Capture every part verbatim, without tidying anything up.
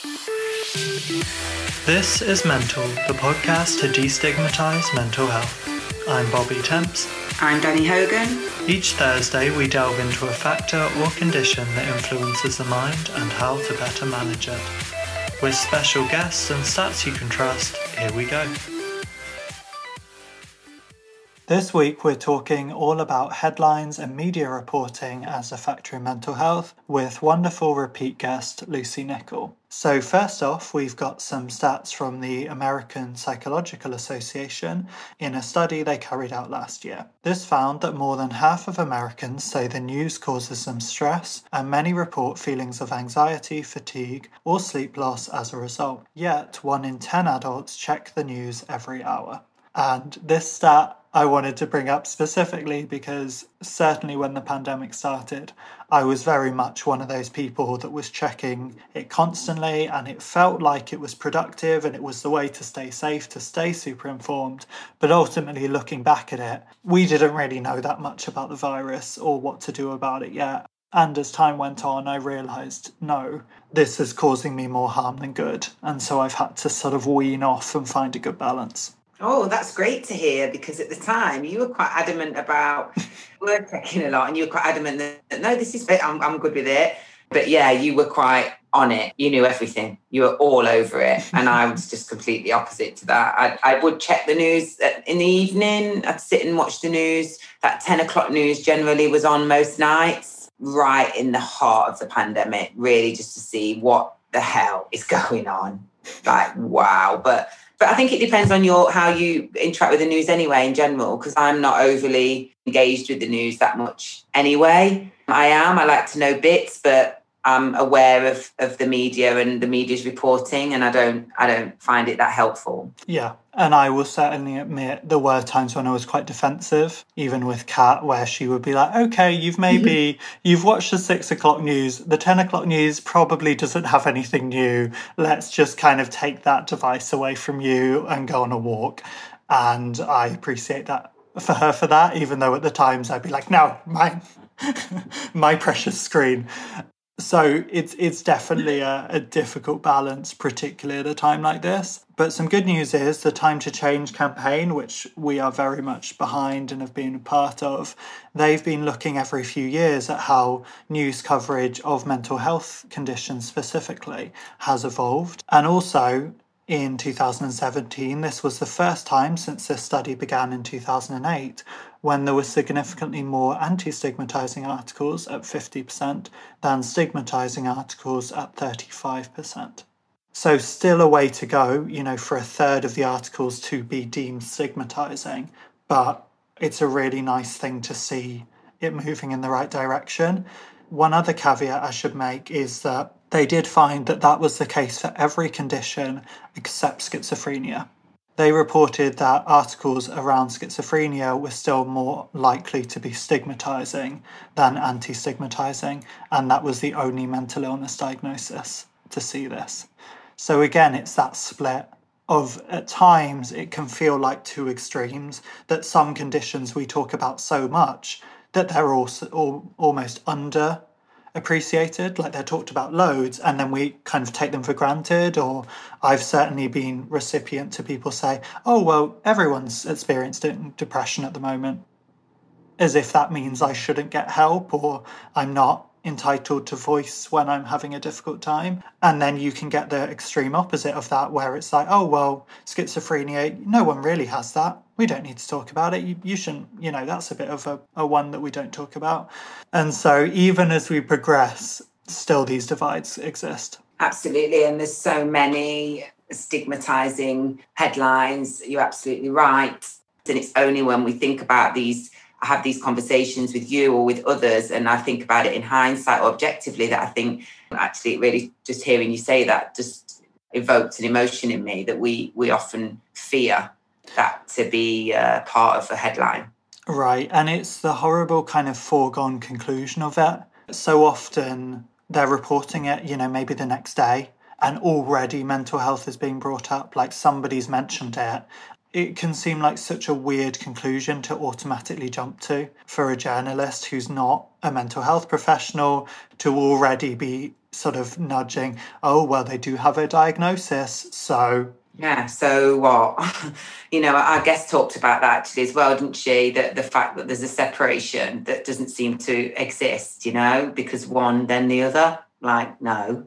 This is Mental, the podcast to destigmatise mental health. I'm Bobby Temps. I'm Danny Hogan. Each Thursday we delve into a factor or condition that influences the mind and how to better manage it. With special guests and stats you can trust, here we go. This week we're talking all about headlines and media reporting as a factor in mental health with wonderful repeat guest Lucy Nichol. So first off, we've got some stats from the American Psychological Association in a study they carried out last year. This found that more than half of Americans say the news causes them stress, and many report feelings of anxiety, fatigue, or sleep loss as a result. Yet, one in ten adults check the news every hour. And this stat I wanted to bring up specifically because certainly when the pandemic started, I was very much one of those people that was checking it constantly, and it felt like it was productive and it was the way to stay safe, to stay super informed. But ultimately, looking back at it, we didn't really know that much about the virus or what to do about it yet. And as time went on, I realised, no, this is causing me more harm than good. And so I've had to sort of wean off and find a good balance. Oh, that's great to hear, because at the time you were quite adamant about word checking a lot, and you were quite adamant that, no, this is it, I'm, I'm good with it. But yeah, you were quite on it. You knew everything. You were all over it. And I was just completely opposite to that. I, I would check the news in the evening. I'd sit and watch the news. That ten o'clock news generally was on most nights, right in the heart of the pandemic, really just to see what the hell is going on. Like, wow. But But I think it depends on your how you interact with the news anyway in general, because I'm not overly engaged with the news that much anyway. I am. I like to know bits, but I'm aware of, of the media and the media's reporting, and I don't I don't find it that helpful. Yeah, and I will certainly admit there were times when I was quite defensive, even with Kat, where she would be like, okay, you've maybe, you've watched the six o'clock news, the ten o'clock news probably doesn't have anything new. Let's just kind of take that device away from you and go on a walk. And I appreciate that for her for that, even though at the times I'd be like, no, mine, my precious screen. So it's it's definitely a, a difficult balance, particularly at a time like this. But some good news is the Time to Change campaign, which we are very much behind and have been a part of, they've been looking every few years at how news coverage of mental health conditions specifically has evolved. And also in two thousand seventeen, this was the first time since this study began in two thousand eight when there were significantly more anti-stigmatising articles at fifty percent than stigmatising articles at thirty-five percent. So still a way to go, you know, for a third of the articles to be deemed stigmatising, but it's a really nice thing to see it moving in the right direction. One other caveat I should make is that they did find that that was the case for every condition except schizophrenia. They reported that articles around schizophrenia were still more likely to be stigmatising than anti-stigmatising, and that was the only mental illness diagnosis to see this. So again, it's that split of, at times, it can feel like two extremes, that some conditions we talk about so much that they're also all, almost under appreciated, like they're talked about loads, and then we kind of take them for granted. Or I've certainly been recipient to people say, oh, well, everyone's experienced depression at the moment, as if that means I shouldn't get help or I'm not entitled to voice when I'm having a difficult time. And then you can get the extreme opposite of that, where it's like, oh, well, schizophrenia, no one really has that. We don't need to talk about it. You, you shouldn't, you know, that's a bit of a, a one that we don't talk about. And so even as we progress, still these divides exist. Absolutely. And there's so many stigmatising headlines. You're absolutely right. And it's only when we think about these, I have these conversations with you or with others, and I think about it in hindsight or objectively, that I think actually it really, just hearing you say that just evoked an emotion in me that we we often fear that to be uh, part of a headline. Right, and it's the horrible kind of foregone conclusion of it. So often they're reporting it, you know, maybe the next day, and already mental health is being brought up, like somebody's mentioned it. it can seem like such a weird conclusion to automatically jump to for a journalist who's not a mental health professional to already be sort of nudging, oh, well, they do have a diagnosis, so... Yeah, so what? You know, our guest talked about that actually as well, didn't she? That the fact that there's a separation that doesn't seem to exist, you know, because one, then the other. Like, no.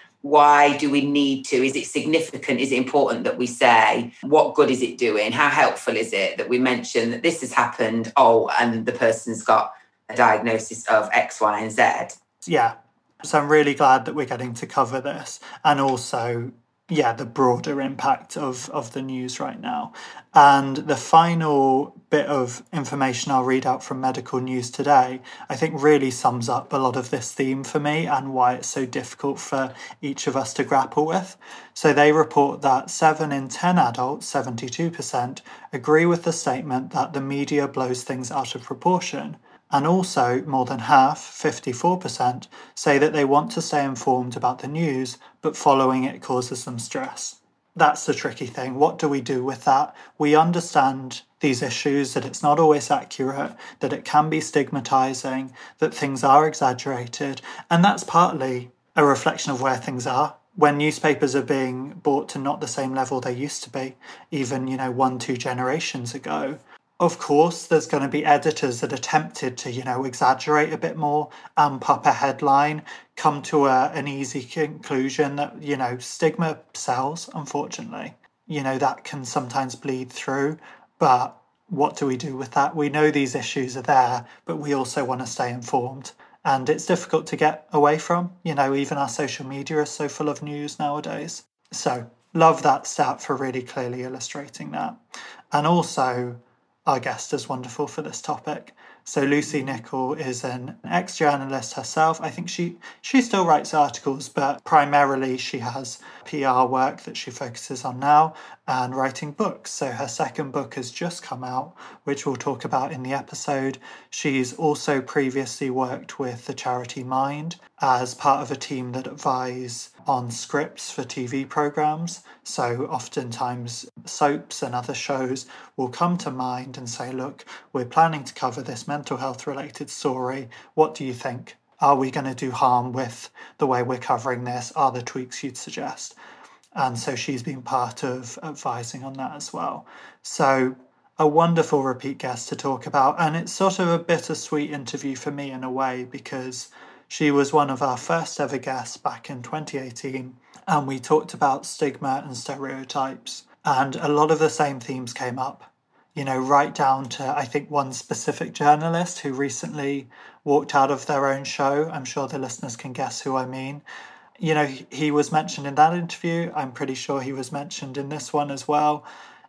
Why do we need to? Is it significant? Is it important that we say, what good is it doing? How helpful is it that we mention that this has happened? Oh, and the person's got a diagnosis of X, Y, and Z. Yeah. So I'm really glad that we're getting to cover this. And also, yeah, the broader impact of, of the news right now. And the final bit of information I'll read out from Medical News Today, I think really sums up a lot of this theme for me and why it's so difficult for each of us to grapple with. So they report that seven in ten adults, seventy-two percent, agree with the statement that the media blows things out of proportion. And also, more than half, fifty-four percent, say that they want to stay informed about the news, but following it causes them stress. That's the tricky thing. What do we do with that? We understand these issues, that it's not always accurate, that it can be stigmatizing, that things are exaggerated. And that's partly a reflection of where things are. When newspapers are being brought to not the same level they used to be, even, you know, one, two generations ago, of course, there's going to be editors that are tempted to, you know, exaggerate a bit more, amp up a headline, come to a, an easy conclusion that, you know, stigma sells, unfortunately. You know, that can sometimes bleed through. But what do we do with that? We know these issues are there, but we also want to stay informed. And it's difficult to get away from. You know, even our social media is so full of news nowadays. So, love that stat for really clearly illustrating that. And also, our guest is wonderful for this topic. So Lucy Nichol is an ex-journalist herself. I think she, she still writes articles, but primarily she has P R work that she focuses on now and writing books. So her second book has just come out, which we'll talk about in the episode. She's also previously worked with the charity Mind as part of a team that advise on scripts for T V programmes. So oftentimes soaps and other shows will come to Mind and say, look, we're planning to cover this mental health related story. What do you think? Are we going to do harm with the way we're covering this? Are there tweaks you'd suggest? And so she's been part of advising on that as well. So a wonderful repeat guest to talk about. And it's sort of a bittersweet interview for me in a way, because she was one of our first ever guests back in twenty eighteen, and we talked about stigma and stereotypes, and a lot of the same themes came up, you know, right down to, I think, one specific journalist who recently walked out of their own show. I'm sure the listeners can guess who I mean. You know, he was mentioned in that interview. I'm pretty sure he was mentioned in this one as well.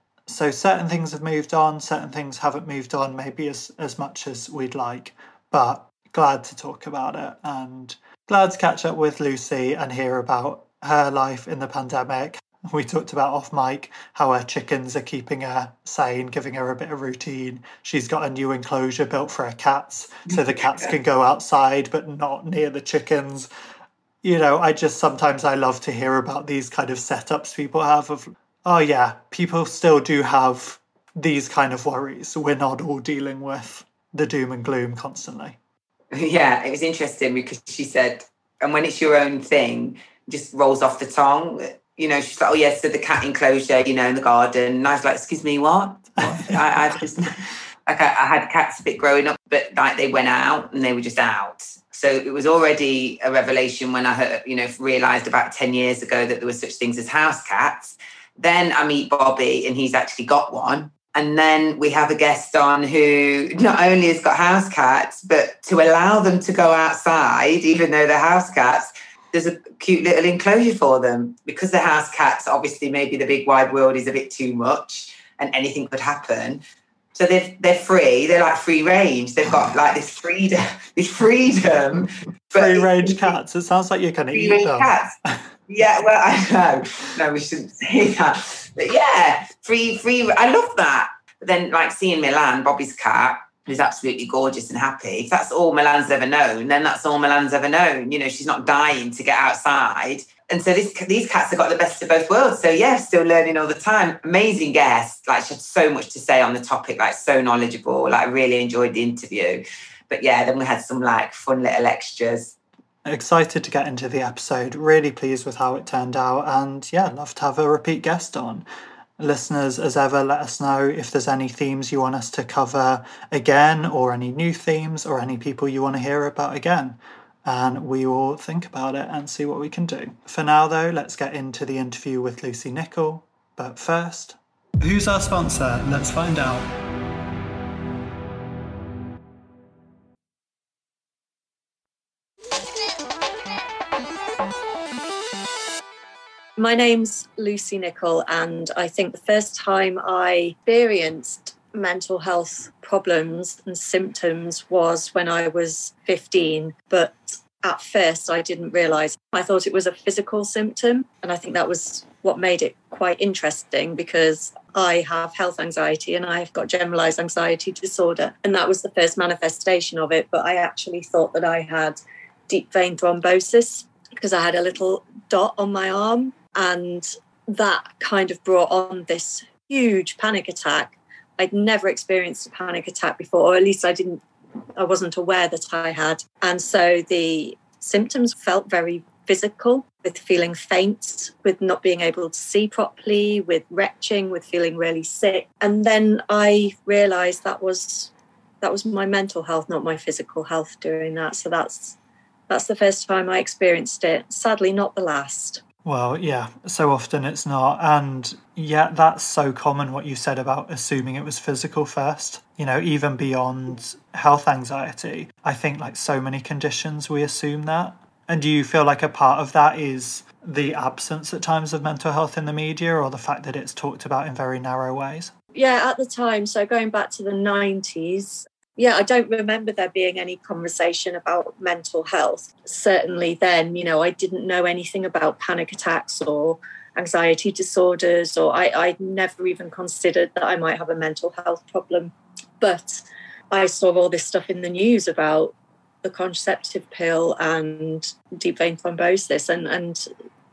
So certain things have moved on, certain things haven't moved on, maybe as, as much as we'd like, but glad to talk about it and glad to catch up with Lucy and hear about her life in the pandemic. We talked about off mic how her chickens are keeping her sane, giving her a bit of routine. She's got a new enclosure built for her cats, so the cats can go outside but not near the chickens. You know, I just sometimes I love to hear about these kind of setups people have of, oh yeah, people still do have these kind of worries. We're not all dealing with the doom and gloom constantly. Yeah, it was interesting because she said, and when it's your own thing, it just rolls off the tongue. You know, she's like, oh, yes, so the cat enclosure, you know, in the garden. And I was like, excuse me, what? what? I, I just, like, I, I had cats a bit growing up, but like they went out and they were just out. So it was already a revelation when I heard, you know, realised about ten years ago that there were such things as house cats. Then I meet Bobby and he's actually got one. And then we have a guest on who not only has got house cats, but to allow them to go outside, even though they're house cats, there's a cute little enclosure for them. Because they're house cats, obviously maybe the big wide world is a bit too much and anything could happen. So they're, they're free. They're like free range. They've got like this freedom. This freedom. Free range cats. It sounds like you're going to eat them. Free range cats. Yeah, well, I know. No, we shouldn't say that. But yeah, free, free. I love that. But then, like, seeing Milan, Bobby's cat, who's absolutely gorgeous and happy, if that's all Milan's ever known, then that's all Milan's ever known. You know, she's not dying to get outside. And so this, these cats have got the best of both worlds. So yeah, still learning all the time. Amazing guest. Like she had so much to say on the topic, like so knowledgeable. Like I really enjoyed the interview. But yeah, then we had some like fun little extras. Excited to get into the episode. Really pleased with how it turned out. And yeah, love to have a repeat guest on. Listeners, as ever, let us know if there's any themes you want us to cover again, or any new themes, or any people you want to hear about again. And we will think about it and see what we can do. For now, though, let's get into the interview with Lucy Nichol. But first, who's our sponsor? Let's find out. My name's Lucy Nichol, and I think the first time I experienced mental health problems and symptoms was when I was fifteen. But at first I didn't realise. I thought it was a physical symptom, and I think that was what made it quite interesting, because I have health anxiety and I've got generalised anxiety disorder, and that was the first manifestation of it. But I actually thought that I had deep vein thrombosis because I had a little dot on my arm, and that kind of brought on this huge panic attack. I'd never experienced a panic attack before, or at least I didn't, I wasn't aware that I had. And so the symptoms felt very physical, with feeling faint, with not being able to see properly, with retching, with feeling really sick. And then I realised that was that was my mental health, not my physical health doing that. So that's that's the first time I experienced it. Sadly, not the last. Well, yeah, so often it's not. And yeah, that's so common what you said about assuming it was physical first. You know, even beyond health anxiety, I think like so many conditions we assume that. And do you feel like a part of that is the absence at times of mental health in the media, or the fact that it's talked about in very narrow ways? Yeah, at the time, so going back to the nineties, yeah, I don't remember there being any conversation about mental health. Certainly then, you know, I didn't know anything about panic attacks or anxiety disorders, or I, I never even considered that I might have a mental health problem. But I saw all this stuff in the news about the contraceptive pill and deep vein thrombosis, and, and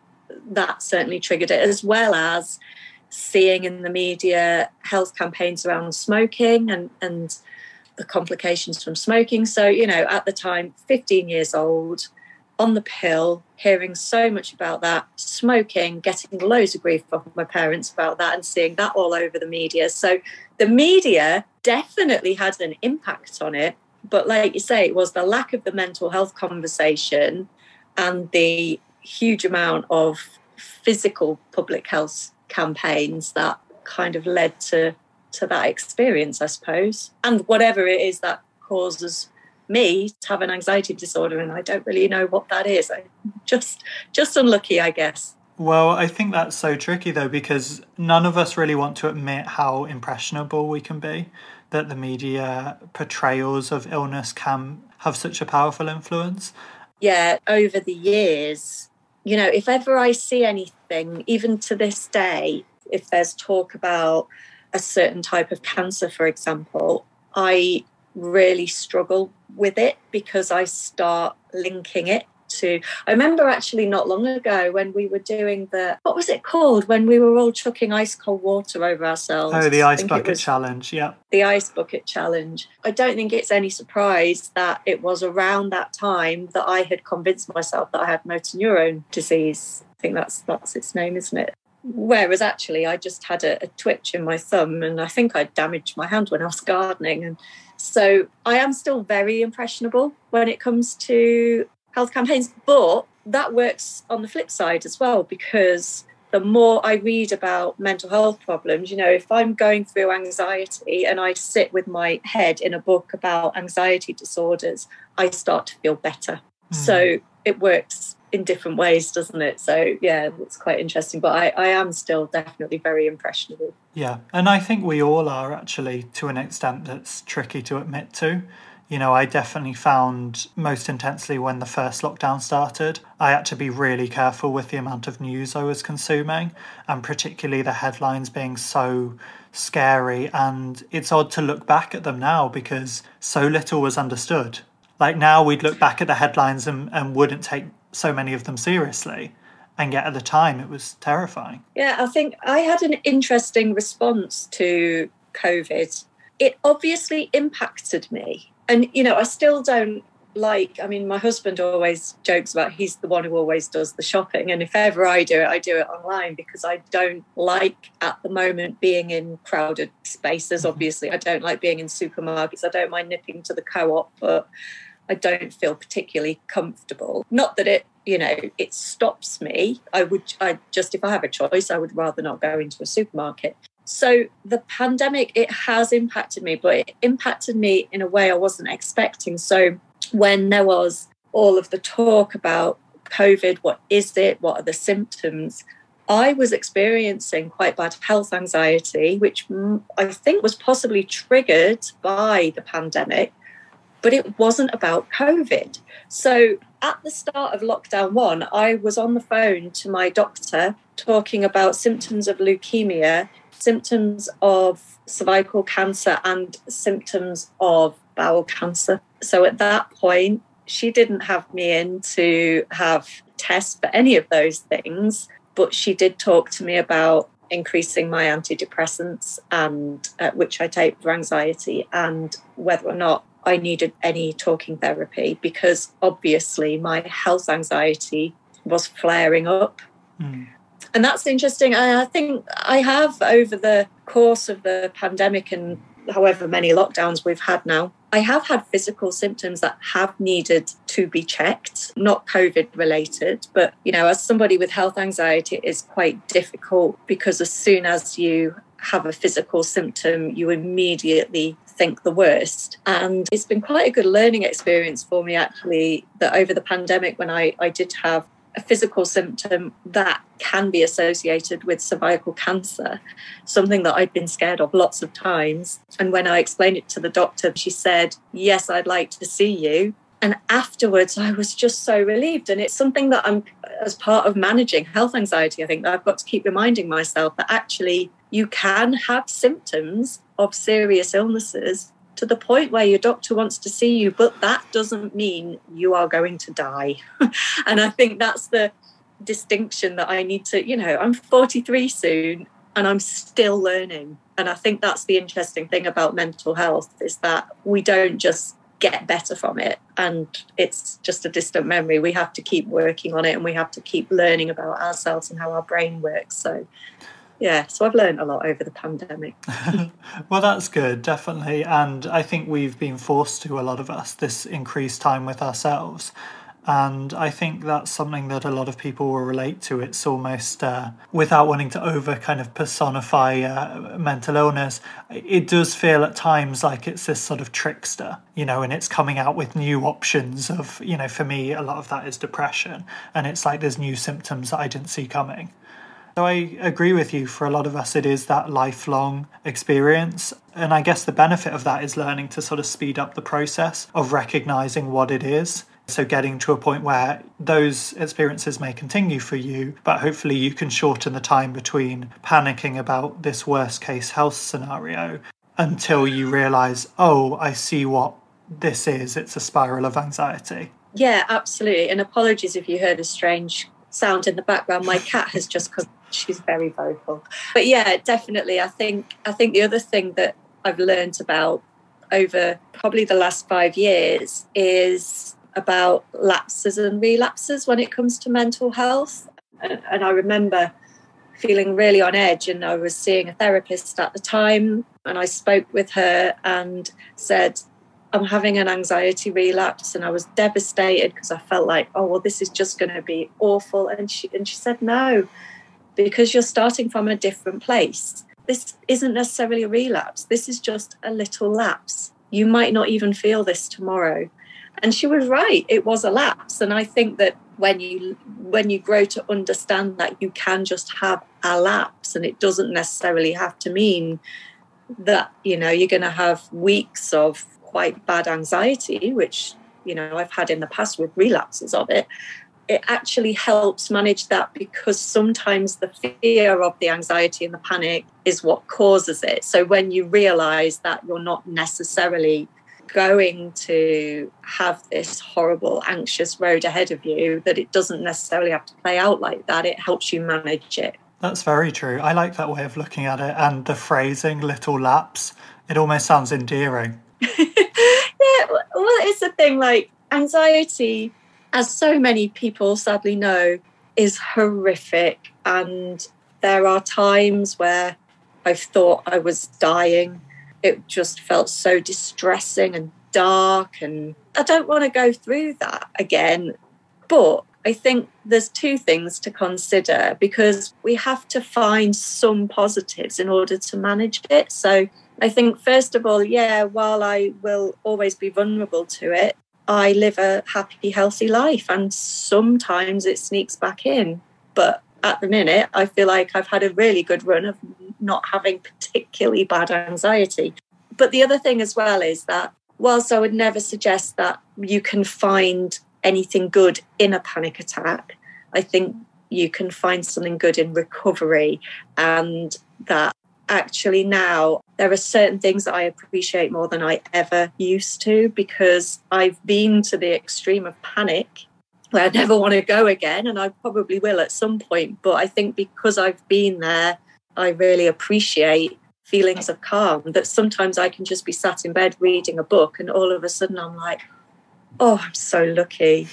that certainly triggered it, as well as seeing in the media health campaigns around smoking and, and the complications from smoking. So, you know, at the time, fifteen years old, on the pill, hearing so much about that, smoking, getting loads of grief from my parents about that, and seeing that all over the media. So the media definitely had an impact on it. But like you say, it was the lack of the mental health conversation and the huge amount of physical public health campaigns that kind of led to to that experience, I suppose. And whatever it is that causes me to have an anxiety disorder, and I don't really know what that is. I'm just just unlucky, I guess. Well, I think that's so tricky though, because none of us really want to admit how impressionable we can be, that the media portrayals of illness can have such a powerful influence. Yeah, over the years, you know, if ever I see anything, even to this day, if there's talk about a certain type of cancer, for example, I really struggle with it, because I start linking it to... I remember actually not long ago when we were doing the... What was it called? When we were all chucking ice cold water over ourselves. Oh, the ice bucket challenge, yeah. The ice bucket challenge. I don't think it's any surprise that it was around that time that I had convinced myself that I had motor neuron disease. I think that's that's its name, isn't it? Whereas actually I just had a, a twitch in my thumb, and I think I damaged my hand when I was gardening. And so I am still very impressionable when it comes to health campaigns. But that works on the flip side as well, because the more I read about mental health problems, you know, if I'm going through anxiety and I sit with my head in a book about anxiety disorders, I start to feel better. Mm. So it works in different ways, doesn't it? So yeah, it's quite interesting. But I, I am still definitely very impressionable. Yeah, and I think we all are, actually, to an extent that's tricky to admit to. You know, I definitely found most intensely when the first lockdown started, I had to be really careful with the amount of news I was consuming, and particularly the headlines being so scary. And it's odd to look back at them now, because so little was understood. Like now we'd look back at the headlines and, and wouldn't take so many of them seriously. And yet at the time it was terrifying. Yeah, I think I had an interesting response to COVID. It obviously impacted me. And, you know, I still don't like, I mean, my husband always jokes about he's the one who always does the shopping. And if ever I do it, I do it online because I don't like at the moment being in crowded spaces. Obviously, I don't like being in supermarkets. I don't mind nipping to the co-op, but I don't feel particularly comfortable. Not that it, you know, it stops me. I would, I just, if I have a choice, I would rather not go into a supermarket. So the pandemic, it has impacted me, but it impacted me in a way I wasn't expecting. So when there was all of the talk about COVID, what is it? What are the symptoms? I was experiencing quite bad health anxiety, which I think was possibly triggered by the pandemic, but it wasn't about COVID. So at the start of lockdown one, I was on the phone to my doctor talking about symptoms of leukemia, symptoms of cervical cancer, and symptoms of bowel cancer. So at that point, she didn't have me in to have tests for any of those things, but she did talk to me about increasing my antidepressants, and uh, which I take for anxiety, and whether or not I needed any talking therapy, because obviously my health anxiety was flaring up. Mm. And that's interesting. I think I have, over the course of the pandemic and however many lockdowns we've had now, I have had physical symptoms that have needed to be checked, not COVID related. But, you know, as somebody with health anxiety, it is quite difficult because as soon as you have a physical symptom, you immediately think the worst. And it's been quite a good learning experience for me, actually, that over the pandemic, when I, I did have a physical symptom that can be associated with cervical cancer, something that I'd been scared of lots of times. And when I explained it to the doctor, she said, yes, I'd like to see you. And afterwards, I was just so relieved. And it's something that I'm, as part of managing health anxiety, I think that I've got to keep reminding myself that actually you can have symptoms of serious illnesses to the point where your doctor wants to see you, but that doesn't mean you are going to die. And I think that's the distinction that I need to, you know, I'm forty-three soon and I'm still learning. And I think that's the interesting thing about mental health, is that we don't just get better from it and it's just a distant memory. We have to keep working on it, and we have to keep learning about ourselves and how our brain works. So yeah, so I've learned a lot over the pandemic. Well, that's good, definitely. And I think we've been forced to, a lot of us, this increased time with ourselves. And I think that's something that a lot of people will relate to. It's almost, uh, without wanting to over kind of personify uh, mental illness, it does feel at times like it's this sort of trickster, you know, and it's coming out with new options of, you know, for me, a lot of that is depression. And it's like there's new symptoms that I didn't see coming. So I agree with you. For a lot of us, it is that lifelong experience. And I guess the benefit of that is learning to sort of speed up the process of recognizing what it is. So getting to a point where those experiences may continue for you, but hopefully you can shorten the time between panicking about this worst case health scenario until you realize, oh, I see what this is. It's a spiral of anxiety. Yeah, absolutely. And apologies if you heard a strange sound in the background. My cat has just come. She's very vocal. But yeah, definitely. I think I think the other thing that I've learned about over probably the last five years is about lapses and relapses when it comes to mental health. And, and I remember feeling really on edge, and I was seeing a therapist at the time, and I spoke with her and said, I'm having an anxiety relapse. And I was devastated because I felt like, oh, well, this is just going to be awful. And she and she said, no, because you're starting from a different place. This isn't necessarily a relapse. This is just a little lapse. You might not even feel this tomorrow. And she was right. It was a lapse. And I think that when you when you grow to understand that you can just have a lapse, and it doesn't necessarily have to mean that, you know, you're going to have weeks of quite bad anxiety, which, you know, I've had in the past with relapses of it. It actually helps manage that, because sometimes the fear of the anxiety and the panic is what causes it. So when you realise that you're not necessarily going to have this horrible, anxious road ahead of you, that it doesn't necessarily have to play out like that. It helps you manage it. That's very true. I like that way of looking at it, and the phrasing, little lapse, it almost sounds endearing. Yeah, well, it's the thing, like anxiety, as so many people sadly know, is horrific. And there are times where I've thought I was dying. It just felt so distressing and dark, and I don't want to go through that again. But I think there's two things to consider, because we have to find some positives in order to manage it. So I think, first of all, yeah, while I will always be vulnerable to it, I live a happy, healthy life, and sometimes it sneaks back in. But at the minute, I feel like I've had a really good run of not having particularly bad anxiety. But the other thing as well is that whilst I would never suggest that you can find anything good in a panic attack, I think you can find something good in recovery, and that actually now there are certain things that I appreciate more than I ever used to, because I've been to the extreme of panic where I never want to go again, and I probably will at some point. But I think because I've been there, I really appreciate feelings of calm, that sometimes I can just be sat in bed reading a book and all of a sudden I'm like, oh, I'm so lucky.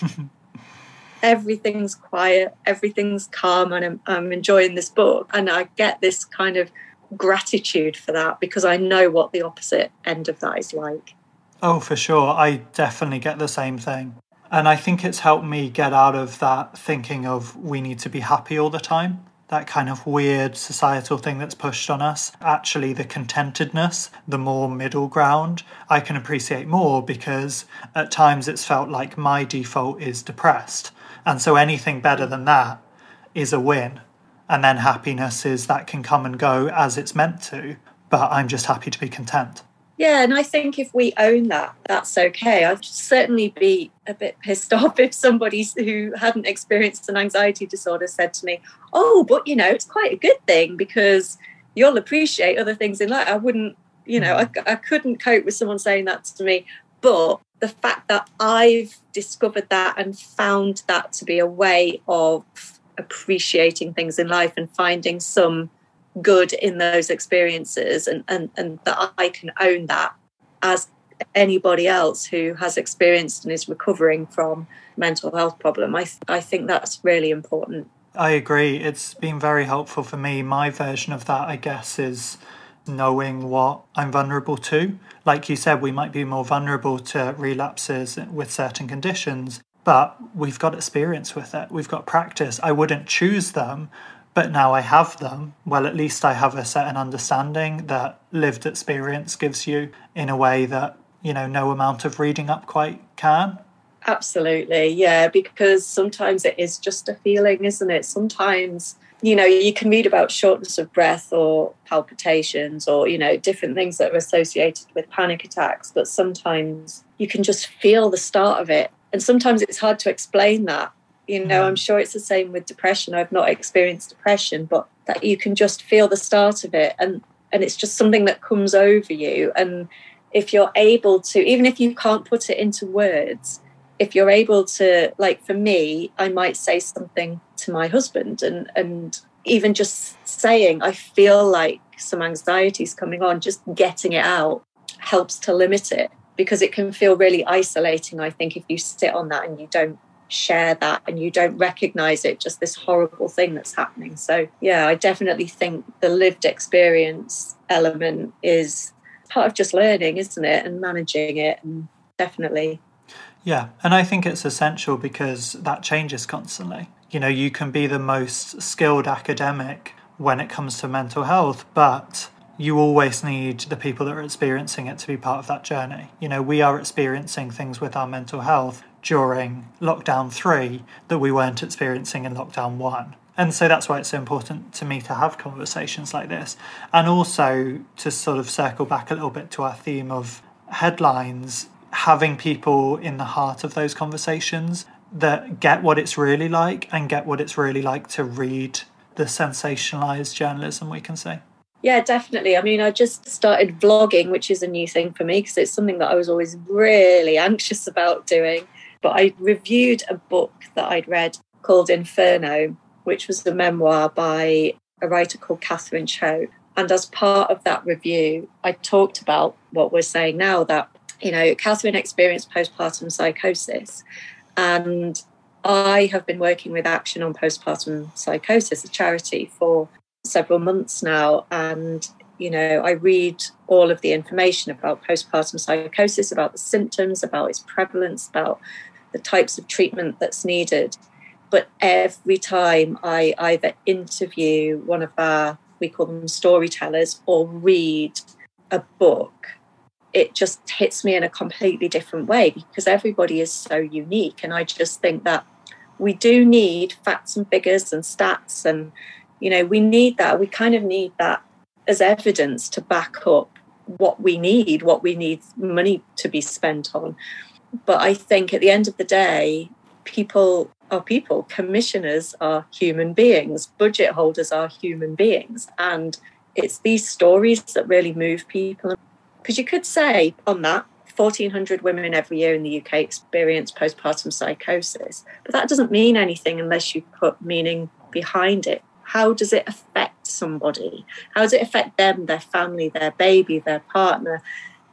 Everything's quiet, everything's calm, and I'm, I'm enjoying this book. And I get this kind of gratitude for that, because I know what the opposite end of that is like. Oh, for sure. I definitely get the same thing. And I think it's helped me get out of that thinking of we need to be happy all the time. That kind of weird societal thing that's pushed on us. Actually, the contentedness, the more middle ground, I can appreciate more, because at times it's felt like my default is depressed. And so anything better than that is a win. And then happiness is that can come and go as it's meant to, but I'm just happy to be content. Yeah, and I think if we own that, that's okay. I'd certainly be a bit pissed off if somebody who hadn't experienced an anxiety disorder said to me, oh, but, you know, it's quite a good thing because you'll appreciate other things in life. I wouldn't, you know, I, I couldn't cope with someone saying that to me. But the fact that I've discovered that and found that to be a way of appreciating things in life and finding some good in those experiences, and, and, and that I can own that as anybody else who has experienced and is recovering from mental health problem. I, th- I think that's really important. I agree. It's been very helpful for me. My version of that, I guess, is knowing what I'm vulnerable to. Like you said, we might be more vulnerable to relapses with certain conditions, but we've got experience with it. We've got practice. I wouldn't choose them, but now I have them. Well, at least I have a certain understanding that lived experience gives you in a way that, you know, no amount of reading up quite can. Absolutely, yeah, because sometimes it is just a feeling, isn't it? Sometimes, you know, you can read about shortness of breath or palpitations or, you know, different things that are associated with panic attacks, but sometimes you can just feel the start of it. And sometimes it's hard to explain that. You know, I'm sure it's the same with depression. I've not experienced depression, but that you can just feel the start of it. And, and it's just something that comes over you. And if you're able to, even if you can't put it into words, if you're able to, like for me, I might say something to my husband, and, and even just saying, I feel like some anxiety is coming on, just getting it out helps to limit it, because it can feel really isolating, I think, if you sit on that and you don't share that and you don't recognize it, just this horrible thing that's happening. So yeah, I definitely think the lived experience element is part of just learning, isn't it, and managing it. And definitely, yeah, and I think it's essential because that changes constantly. You know, you can be the most skilled academic when it comes to mental health, but you always need the people that are experiencing it to be part of that journey. You know, we are experiencing things with our mental health during lockdown three that we weren't experiencing in lockdown one. And so that's why it's so important to me to have conversations like this. And also to sort of circle back a little bit to our theme of headlines, having people in the heart of those conversations that get what it's really like and get what it's really like to read the sensationalized journalism, we can say. Yeah, definitely. I mean, I just started vlogging, which is a new thing for me because it's something that I was always really anxious about doing. But I reviewed a book that I'd read called Inferno, which was a memoir by a writer called Catherine Cho. And as part of that review, I talked about what we're saying now, that, you know, Catherine experienced postpartum psychosis. And I have been working with Action on Postpartum Psychosis, a charity, for several months now. And, you know, I read all of the information about postpartum psychosis, about the symptoms, about its prevalence, about the types of treatment that's needed. But every time I either interview one of our, we call them storytellers, or read a book, it just hits me in a completely different way because everybody is so unique. And I just think that we do need facts and figures and stats, and, you know, we need that. We kind of need that as evidence to back up what we need, what we need money to be spent on. But I think at the end of the day, people are people, commissioners are human beings, budget holders are human beings. And it's these stories that really move people. Because you could say on that, fourteen hundred women every year in the U K experience postpartum psychosis. But that doesn't mean anything unless you put meaning behind it. How does it affect somebody? How does it affect them, their family, their baby, their partner?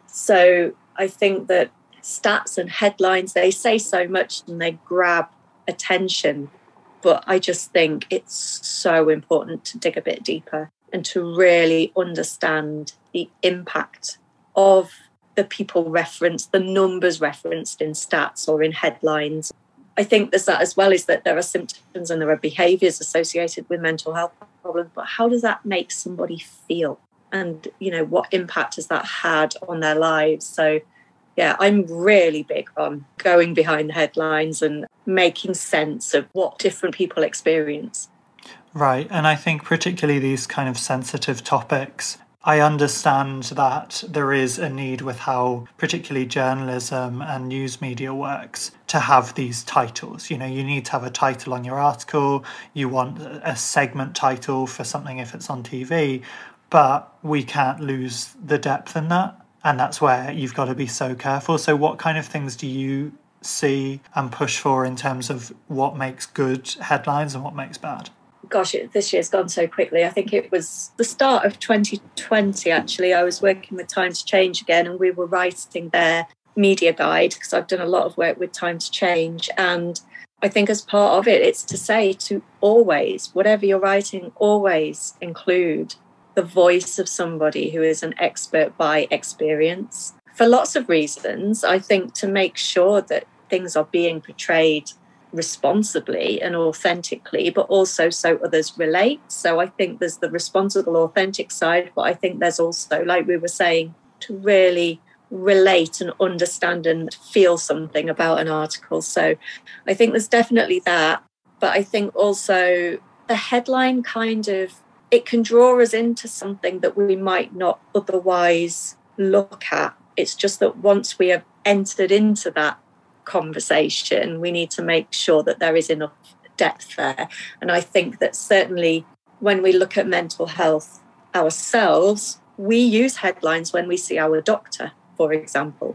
So I think that stats and headlines, they say so much and they grab attention. But I just think it's so important to dig a bit deeper and to really understand the impact of the people referenced, the numbers referenced in stats or in headlines. I think there's that as well, is that there are symptoms and there are behaviours associated with mental health problems, but how does that make somebody feel? And, you know, what impact has that had on their lives? So, yeah, I'm really big on going behind the headlines and making sense of what different people experience. Right. And I think particularly these kind of sensitive topics, I understand that there is a need with how particularly journalism and news media works to have these titles. You know, you need to have a title on your article. You want a segment title for something if it's on T V, but we can't lose the depth in that. And that's where you've got to be so careful. So what kind of things do you see and push for in terms of what makes good headlines and what makes bad? Gosh, it, this year's gone so quickly. I think it was the start of twenty twenty, actually. I was working with Time to Change again, and we were writing their media guide because I've done a lot of work with Time to Change. And I think as part of it, it's to say to always, whatever you're writing, always include the voice of somebody who is an expert by experience. For lots of reasons, I think to make sure that things are being portrayed responsibly and authentically, but also so others relate. So I think there's the responsible, authentic side, but I think there's also, like we were saying, to really relate and understand and feel something about an article. So I think there's definitely that. But I think also the headline kind of, it can draw us into something that we might not otherwise look at. It's just that once we have entered into that conversation, we need to make sure that there is enough depth there. And I think that certainly when we look at mental health ourselves, we use headlines when we see our doctor, for example.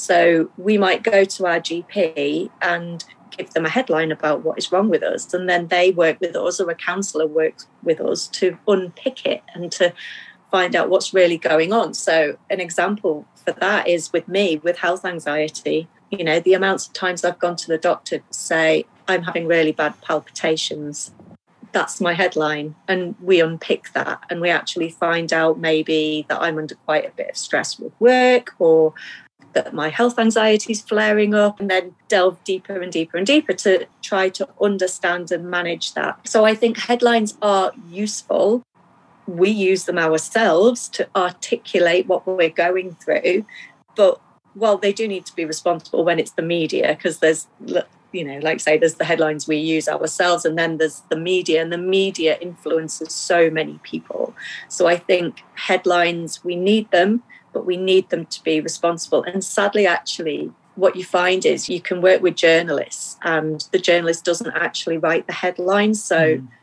So we might go to our G P and give them a headline about what is wrong with us, and then they work with us, or a counsellor works with us to unpick it and to find out what's really going on. So an example for that is with me, with health anxiety. You know, the amounts of times I've gone to the doctor to say, I'm having really bad palpitations. That's my headline. And we unpick that and we actually find out maybe that I'm under quite a bit of stress with work, or that my health anxiety is flaring up, and then delve deeper and deeper and deeper to try to understand and manage that. So I think headlines are useful. We use them ourselves to articulate what we're going through. But well, they do need to be responsible when it's the media, because there's, you know, like say, there's the headlines we use ourselves, and then there's the media, and the media influences so many people. So I think headlines, we need them, but we need them to be responsible. And sadly, actually, what you find is you can work with journalists and the journalist doesn't actually write the headlines. So mm.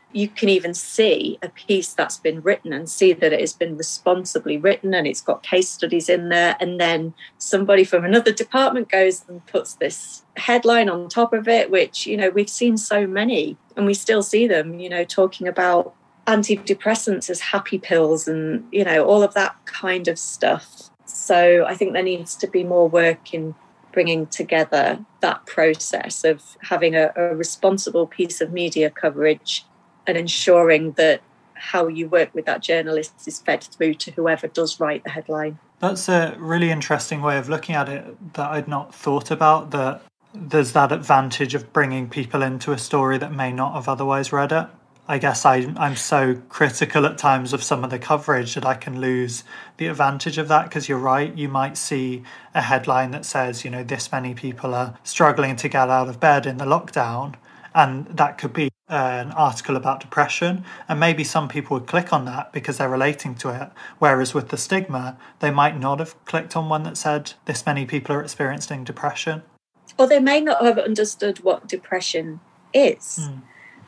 you can even see a piece that's been written and see that it has been responsibly written and it's got case studies in there. And then somebody from another department goes and puts this headline on top of it, which, you know, we've seen so many and we still see them, you know, talking about antidepressants as happy pills and, you know, all of that kind of stuff. So I think there needs to be more work in bringing together that process of having a, a responsible piece of media coverage and ensuring that how you work with that journalist is fed through to whoever does write the headline. That's a really interesting way of looking at it that I'd not thought about, that there's that advantage of bringing people into a story that may not have otherwise read it. I guess I, I'm so critical at times of some of the coverage that I can lose the advantage of that, because you're right, you might see a headline that says, you know, this many people are struggling to get out of bed in the lockdown, and that could be uh, an article about depression, and maybe some people would click on that because they're relating to it, whereas with the stigma, they might not have clicked on one that said this many people are experiencing depression. Or they may not have understood what depression is. Mm.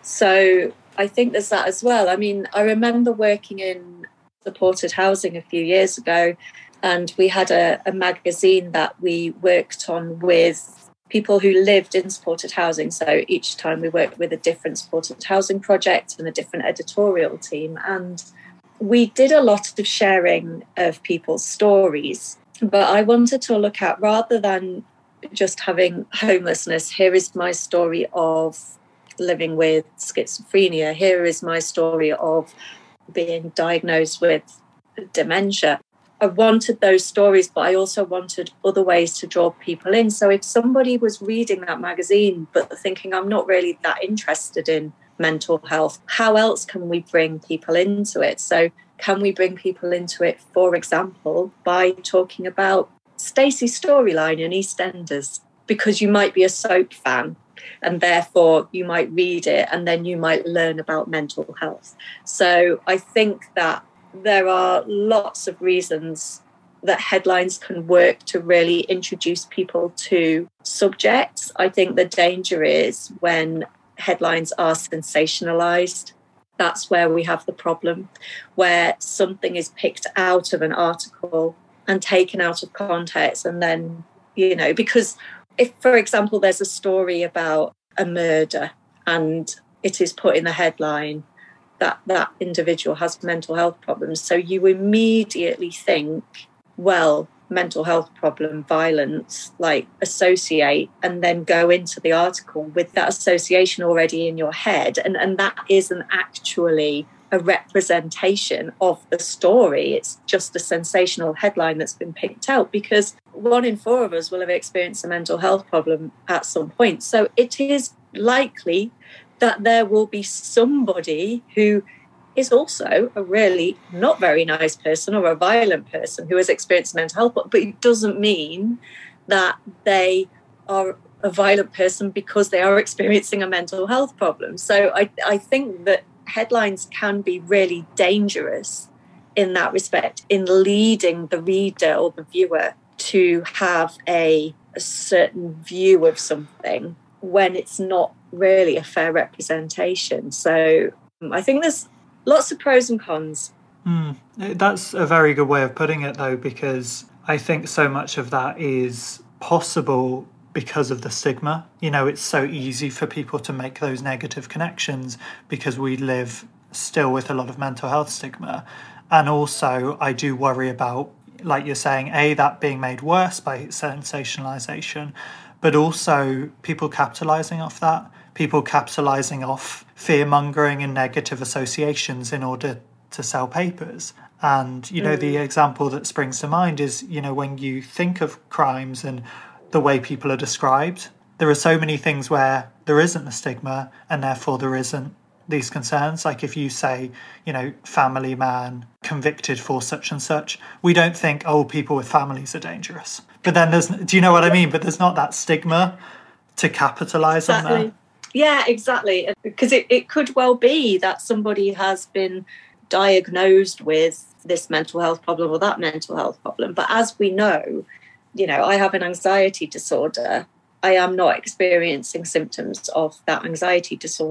So I think there's that as well. I mean, I remember working in supported housing a few years ago, and we had a, a magazine that we worked on with people who lived in supported housing. So each time we worked with a different supported housing project and a different editorial team. And we did a lot of sharing of people's stories. But I wanted to look at, rather than just having homelessness, here is my story of living with schizophrenia, here is my story of being diagnosed with dementia. I wanted those stories, but I also wanted other ways to draw people in. So if somebody was reading that magazine but thinking, I'm not really that interested in mental health, how else can we bring people into it? So can we bring people into it, for example, by talking about Stacey's storyline in EastEnders? Because you might be a soap fan and therefore you might read it and then you might learn about mental health. So I think that there are lots of reasons that headlines can work to really introduce people to subjects. I think the danger is when headlines are sensationalized. That's where we have the problem, where something is picked out of an article and taken out of context. And then, you know, because if, for example, there's a story about a murder and it is put in the headline that that individual has mental health problems, so you immediately think, well, mental health problem, violence, like associate, and then go into the article with that association already in your head. And, and that isn't actually a representation of the story. It's just a sensational headline that's been picked out, because one in four of us will have experienced a mental health problem at some point. So it is likely that there will be somebody who is also a really not very nice person or a violent person who has experienced mental health, but it doesn't mean that they are a violent person because they are experiencing a mental health problem. So I, I think that headlines can be really dangerous in that respect, in leading the reader or the viewer to have a, a certain view of something when it's not really a fair representation. So um, I think there's lots of pros and cons. Mm, that's a very good way of putting it, though, because I think so much of that is possible because of the stigma. You know, it's so easy for people to make those negative connections because we live still with a lot of mental health stigma. And also, I do worry about, like you're saying, A, that being made worse by sensationalization, but also people capitalizing off that, people capitalizing off fear-mongering and negative associations in order to sell papers. And, you know, mm. the example that springs to mind is, you know, when you think of crimes and the way people are described, there are so many things where there isn't a stigma and therefore there isn't these concerns. Like if you say, you know, family man convicted for such and such, we don't think, oh, people with families are dangerous. But then there's, do you know what I mean? But there's not that stigma to capitalize exactly. on that. Yeah, exactly. Because it, it could well be that somebody has been diagnosed with this mental health problem or that mental health problem. But as we know, you know, I have an anxiety disorder. I am not experiencing symptoms of that anxiety disorder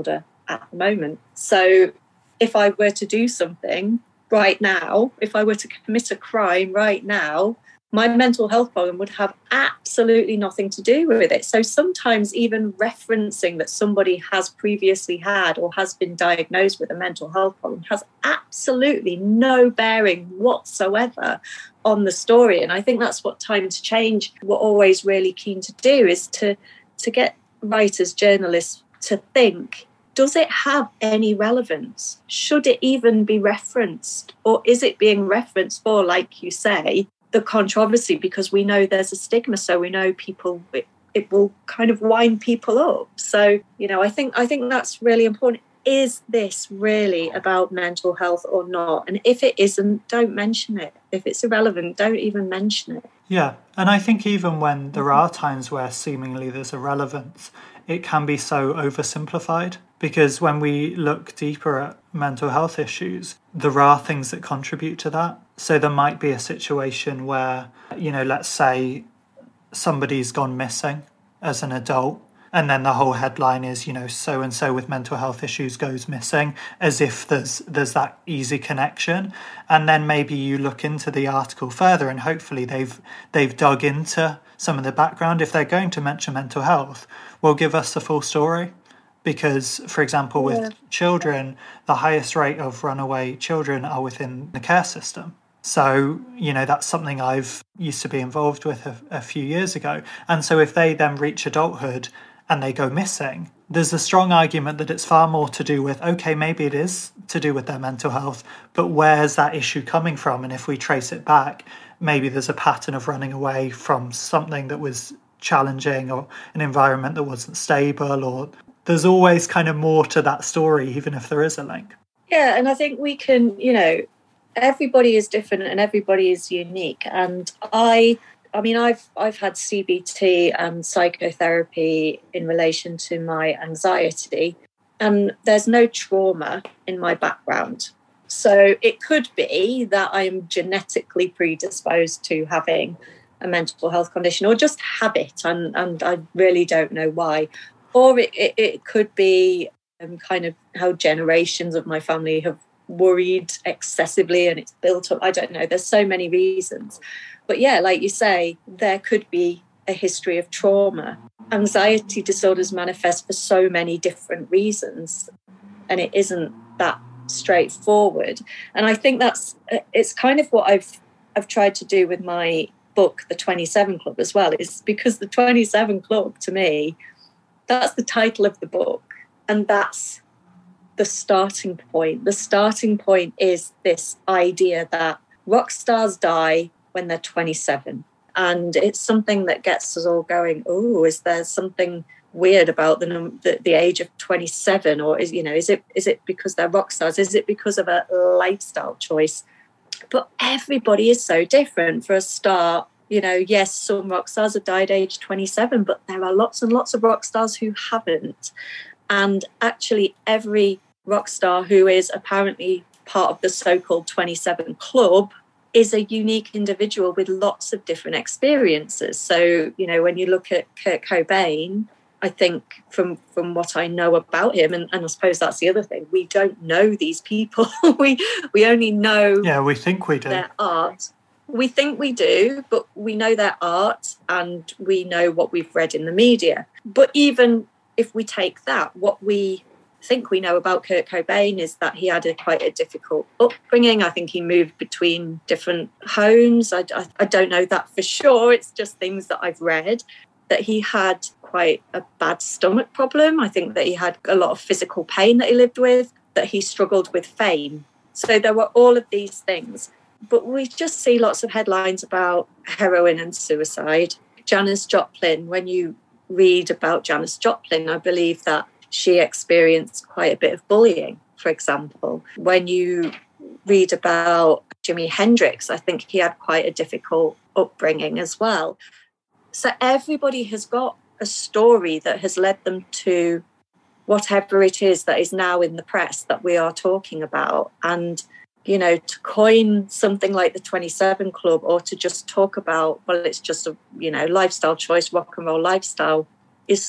at the moment. So if I were to do something right now, if I were to commit a crime right now, my mental health problem would have absolutely nothing to do with it. So sometimes even referencing that somebody has previously had or has been diagnosed with a mental health problem has absolutely no bearing whatsoever on the story. And I think that's what Time to Change we're always really keen to do, is to, to get writers, journalists to think, does it have any relevance? Should it even be referenced? Or is it being referenced for, like you say, the controversy, because we know there's a stigma, so we know people, it, it will kind of wind people up. So, you know, I think I think that's really important. Is this really about mental health or not? And if it isn't, don't mention it. If it's irrelevant, don't even mention it. Yeah, and I think even when there are times where seemingly there's a relevance, it can be so oversimplified, because when we look deeper at mental health issues, there are things that contribute to that. So there might be a situation where, you know, let's say somebody's gone missing as an adult, and then the whole headline is, you know, so and so with mental health issues goes missing, as if there's there's that easy connection. And then maybe you look into the article further, and hopefully they've they've dug into some of the background. If they're going to mention mental health, well, give us the full story. Because, for example, with yeah. children, the highest rate of runaway children are within the care system. So, you know, that's something I've used to be involved with a, a few years ago. And so if they then reach adulthood and they go missing, there's a strong argument that it's far more to do with, okay, maybe it is to do with their mental health, but where's that issue coming from? And if we trace it back, maybe there's a pattern of running away from something that was challenging, or an environment that wasn't stable, or there's always kind of more to that story, even if there is a link. Yeah, and I think we can, you know, everybody is different and everybody is unique. And I, I mean, I've I've had C B T and psychotherapy in relation to my anxiety, and there's no trauma in my background. So it could be that I'm genetically predisposed to having a mental health condition, or just have it, and, and I really don't know why. Or it, it, it could be um, kind of how generations of my family have worried excessively and it's built up. I don't know. There's so many reasons. But yeah, like you say, there could be a history of trauma. Anxiety disorders manifest for so many different reasons, and it isn't that straightforward. And I think that's, it's kind of what I've I've tried to do with my book, The twenty-seven Club, as well, is because the twenty-seven Club, to me, that's the title of the book, and that's the starting point. The starting point is this idea that rock stars die when they're twenty-seven. And it's something that gets us all going, oh, is there something weird about the, the the age of twenty-seven? Or, is you know, is it is it because they're rock stars? Is it because of a lifestyle choice? But everybody is so different. For a start, you know, yes, some rock stars have died age twenty-seven, but there are lots and lots of rock stars who haven't. And actually every rock star who is apparently part of the so-called twenty-seven Club is a unique individual with lots of different experiences. So, you know, when you look at Kurt Cobain, I think from from what I know about him, and, and I suppose that's the other thing, we don't know these people. we we only know yeah, we think we do. their art. We think we do, but we know their art and we know what we've read in the media. But even if we take that, what we think we know about Kurt Cobain is that he had a quite a difficult upbringing. I think he moved between different homes. I, I, I don't know that for sure. It's just things that I've read. That he had quite a bad stomach problem. I think that he had a lot of physical pain that he lived with, that he struggled with fame. So there were all of these things. But we just see lots of headlines about heroin and suicide. Janis Joplin, when you read about Janis Joplin, I believe that she experienced quite a bit of bullying, for example. When you read about Jimi Hendrix, I think he had quite a difficult upbringing as well. So everybody has got a story that has led them to whatever it is that is now in the press that we are talking about. And, you know, to coin something like the twenty-seven Club, or to just talk about, well, it's just a, you know, lifestyle choice, rock and roll lifestyle, is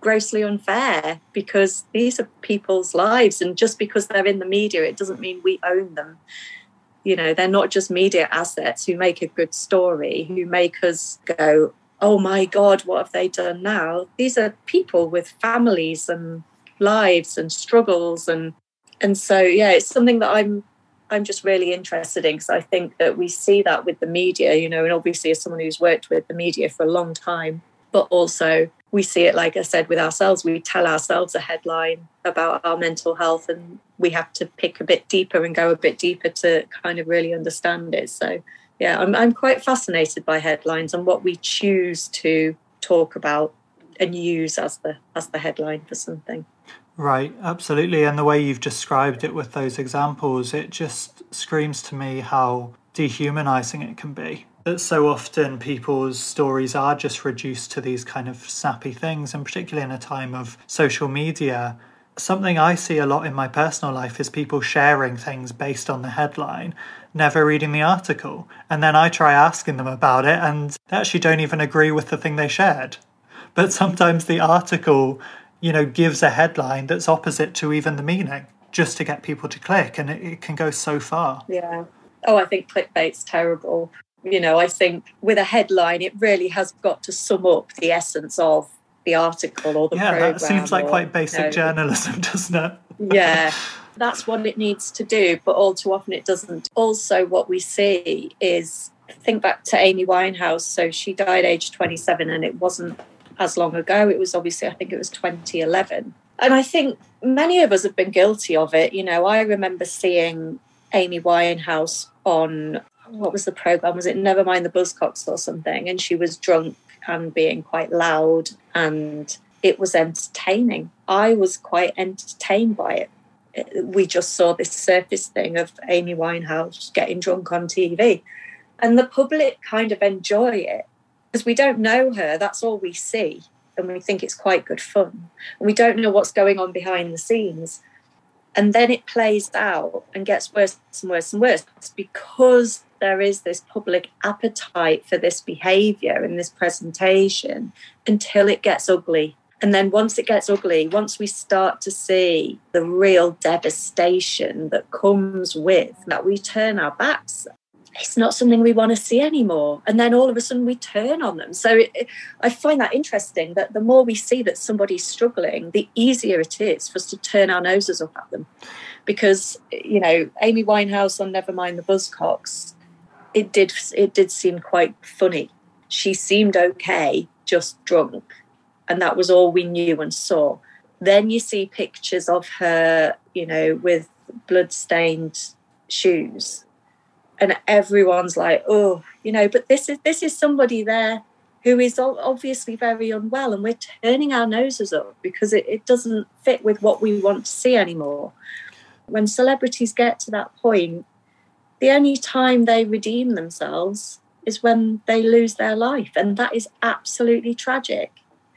grossly unfair, because these are people's lives, and just because they're in the media, it doesn't mean we own them. You know, they're not just media assets who make a good story, who make us go, oh my God, what have they done now? These are people with families and lives and struggles. And and so, yeah, it's something that I'm I'm just really interested in, because I think that we see that with the media, you know, and obviously as someone who's worked with the media for a long time, but also we see it, like I said, with ourselves. We tell ourselves a headline about our mental health, and we have to pick a bit deeper and go a bit deeper to kind of really understand it. So, yeah, I'm I'm quite fascinated by headlines and what we choose to talk about and use as the as the headline for something. Right, absolutely. And the way you've described it with those examples, it just screams to me how dehumanizing it can be. That so often people's stories are just reduced to these kind of snappy things, and particularly in a time of social media. Something I see a lot in my personal life is people sharing things based on the headline, never reading the article. And then I try asking them about it, and they actually don't even agree with the thing they shared. But sometimes the article, you know, gives a headline that's opposite to even the meaning, just to get people to click, and it, it can go so far. Yeah. Oh, I think clickbait's terrible. You know, I think with a headline, it really has got to sum up the essence of the article or the yeah, programme. Yeah, that seems like or, quite basic you know, journalism, doesn't it? Yeah, that's what it needs to do, but all too often it doesn't. Also, what we see is, think back to Amy Winehouse. So she died aged twenty-seven, and it wasn't as long ago. It was obviously, I think it was twenty eleven. And I think many of us have been guilty of it. You know, I remember seeing Amy Winehouse on, what was the programme? Was it Nevermind the Buzzcocks or something? And she was drunk and being quite loud, and it was entertaining. I was quite entertained by it. We just saw this surface thing of Amy Winehouse getting drunk on T V. And the public kind of enjoy it because we don't know her. That's all we see. And we think it's quite good fun. And we don't know what's going on behind the scenes. And then it plays out and gets worse and worse and worse. It's because there is this public appetite for this behaviour and this presentation until it gets ugly. And then once it gets ugly, once we start to see the real devastation that comes with that, we turn our backs. It's not something we want to see anymore. And then all of a sudden we turn on them. So it, it, I find that interesting, that the more we see that somebody's struggling, the easier it is for us to turn our noses up at them. Because, you know, Amy Winehouse on Nevermind the Buzzcocks, it did, it did seem quite funny. She seemed okay, just drunk. And that was all we knew and saw. Then you see pictures of her, you know, with blood-stained shoes. And everyone's like, oh, you know, but this is this is somebody there who is obviously very unwell, and we're turning our noses up because it, it doesn't fit with what we want to see anymore. When celebrities get to that point, the only time they redeem themselves is when they lose their life. And that is absolutely tragic,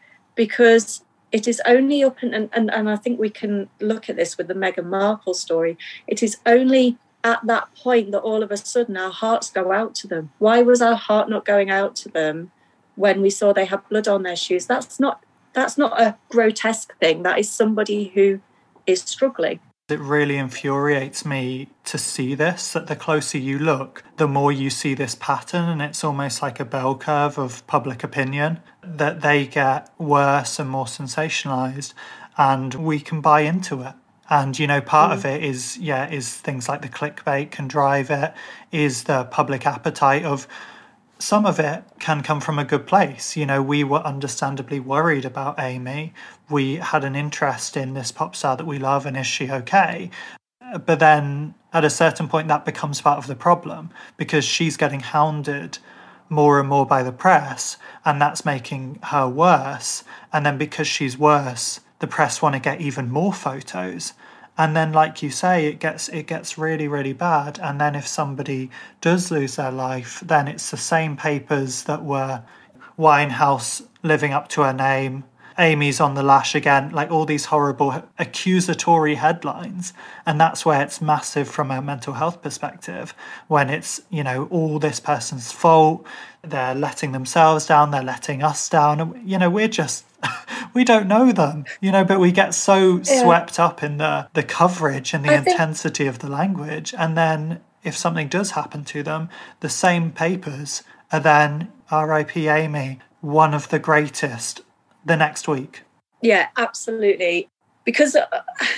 because it is only up, and, and, and I think we can look at this with the Meghan Markle story, it is only at that point that all of a sudden our hearts go out to them. Why was our heart not going out to them when we saw they had blood on their shoes? That's not that's not a grotesque thing. That is somebody who is struggling. It really infuriates me to see this, that the closer you look, the more you see this pattern, and it's almost like a bell curve of public opinion, that they get worse and more sensationalised, and we can buy into it. And, you know, part mm. of it is, yeah, is things like the clickbait can drive it, is the public appetite of, some of it can come from a good place. You know, we were understandably worried about Amy. We had an interest in this pop star that we love, and is she okay? But then at a certain point that becomes part of the problem, because she's getting hounded more and more by the press, and that's making her worse. And then because she's worse, the press want to get even more photos. And then, like you say, it gets it gets really, really bad. And then if somebody does lose their life, then it's the same papers that were Winehouse living up to her name, Amy's on the lash again, like all these horrible accusatory headlines. And that's where it's massive from a mental health perspective, when it's, you know, all this person's fault, they're letting themselves down, they're letting us down. And, you know, we're just, we don't know them, you know, but we get so yeah. swept up in the, the coverage and the I intensity think... of the language. And then if something does happen to them, the same papers are then R I P Amy, one of the greatest, the next week. Yeah, absolutely. Because uh,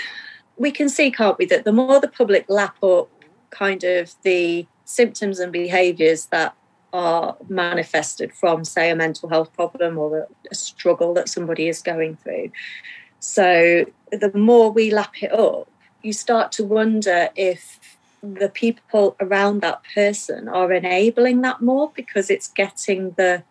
we can see, can't we, that the more the public lap up kind of the symptoms and behaviours that are manifested from, say, a mental health problem or a, a struggle that somebody is going through. So the more we lap it up, you start to wonder if the people around that person are enabling that more, because it's getting the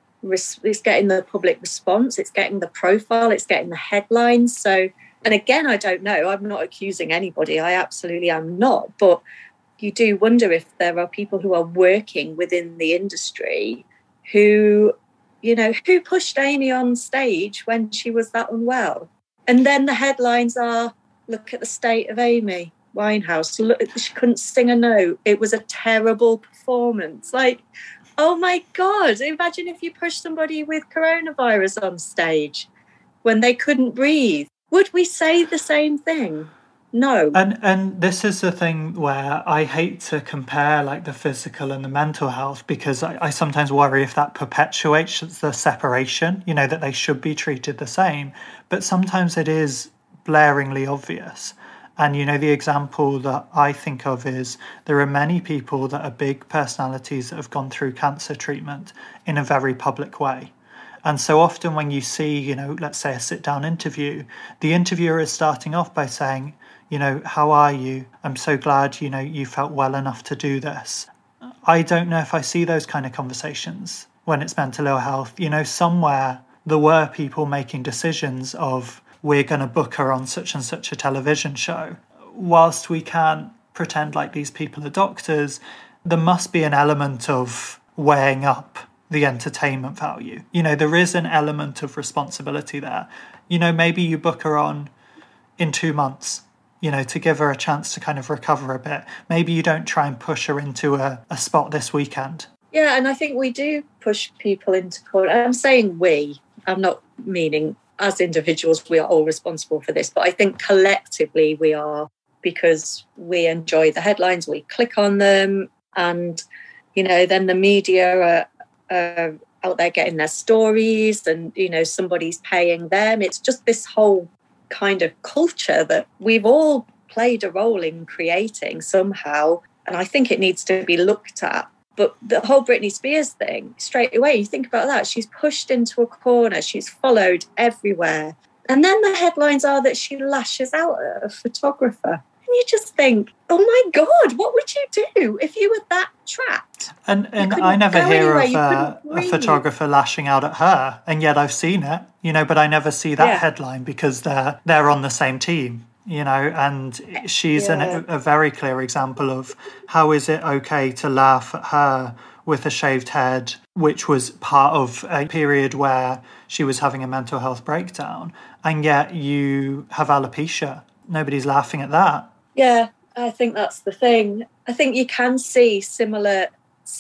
it's getting the public response, it's getting the profile, it's getting the headlines. So, and again, I don't know, I'm not accusing anybody, I absolutely am not, but you do wonder if there are people who are working within the industry who, you know, who pushed Amy on stage when she was that unwell. And then the headlines are, look at the state of Amy Winehouse, look, she couldn't sing a note, it was a terrible performance. Like, oh my God, imagine if you pushed somebody with coronavirus on stage when they couldn't breathe. Would we say the same thing? No. And and this is the thing where I hate to compare like the physical and the mental health, because I, I sometimes worry if that perpetuates the separation, you know, that they should be treated the same. But sometimes it is blaringly obvious. And, you know, the example that I think of is there are many people that are big personalities that have gone through cancer treatment in a very public way. And so often when you see, you know, let's say a sit-down interview, the interviewer is starting off by saying, you know, how are you? I'm so glad, you know, you felt well enough to do this. I don't know if I see those kind of conversations when it's mental ill health. You know, somewhere there were people making decisions of, we're going to book her on such and such a television show. Whilst we can't pretend like these people are doctors, there must be an element of weighing up the entertainment value. You know, there is an element of responsibility there. You know, maybe you book her on in two months, you know, to give her a chance to kind of recover a bit. Maybe you don't try and push her into a, a spot this weekend. Yeah, and I think we do push people into court. I'm saying we, I'm not meaning as individuals, we are all responsible for this. But I think collectively we are, because we enjoy the headlines, we click on them, and, you know, then the media are, are out there getting their stories and, you know, somebody's paying them. It's just this whole kind of culture that we've all played a role in creating somehow. And I think it needs to be looked at. But the whole Britney Spears thing, straight away, you think about that. She's pushed into a corner. She's followed everywhere. And then the headlines are that she lashes out at a photographer. And you just think, oh, my God, what would you do if you were that trapped? And and I never hear of uh, a photographer lashing out at her. And yet I've seen it, you know, but I never see that yeah. headline because they're they're on the same team. You know, and she's yeah. an, a very clear example of how is it okay to laugh at her with a shaved head, which was part of a period where she was having a mental health breakdown, and yet you have alopecia. Nobody's laughing at that. Yeah, I think that's the thing. I think you can see similar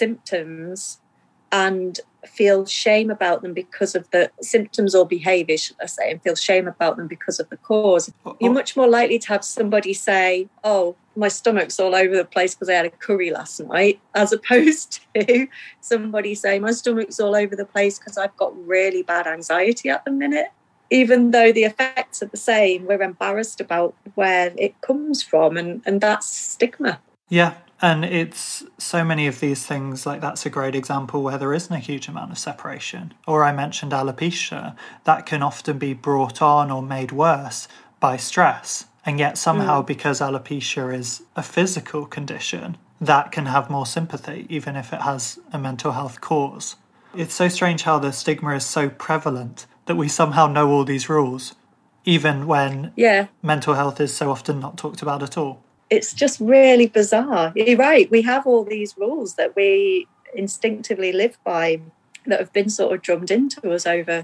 symptoms and feel shame about them because of the symptoms or behaviour, should I say, and feel shame about them because of the cause. You're much more likely to have somebody say, oh, my stomach's all over the place because I had a curry last night, as opposed to somebody saying, my stomach's all over the place because I've got really bad anxiety at the minute. Even though the effects are the same, we're embarrassed about where it comes from, and, and that's stigma. Yeah. And it's so many of these things, like that's a great example where there isn't a huge amount of separation. Or I mentioned alopecia, that can often be brought on or made worse by stress. And yet somehow, mm. because alopecia is a physical condition, that can have more sympathy, even if it has a mental health cause. It's so strange how the stigma is so prevalent that we somehow know all these rules, even when yeah. mental health is so often not talked about at all. It's just really bizarre. You're right. We have all these rules that we instinctively live by that have been sort of drummed into us over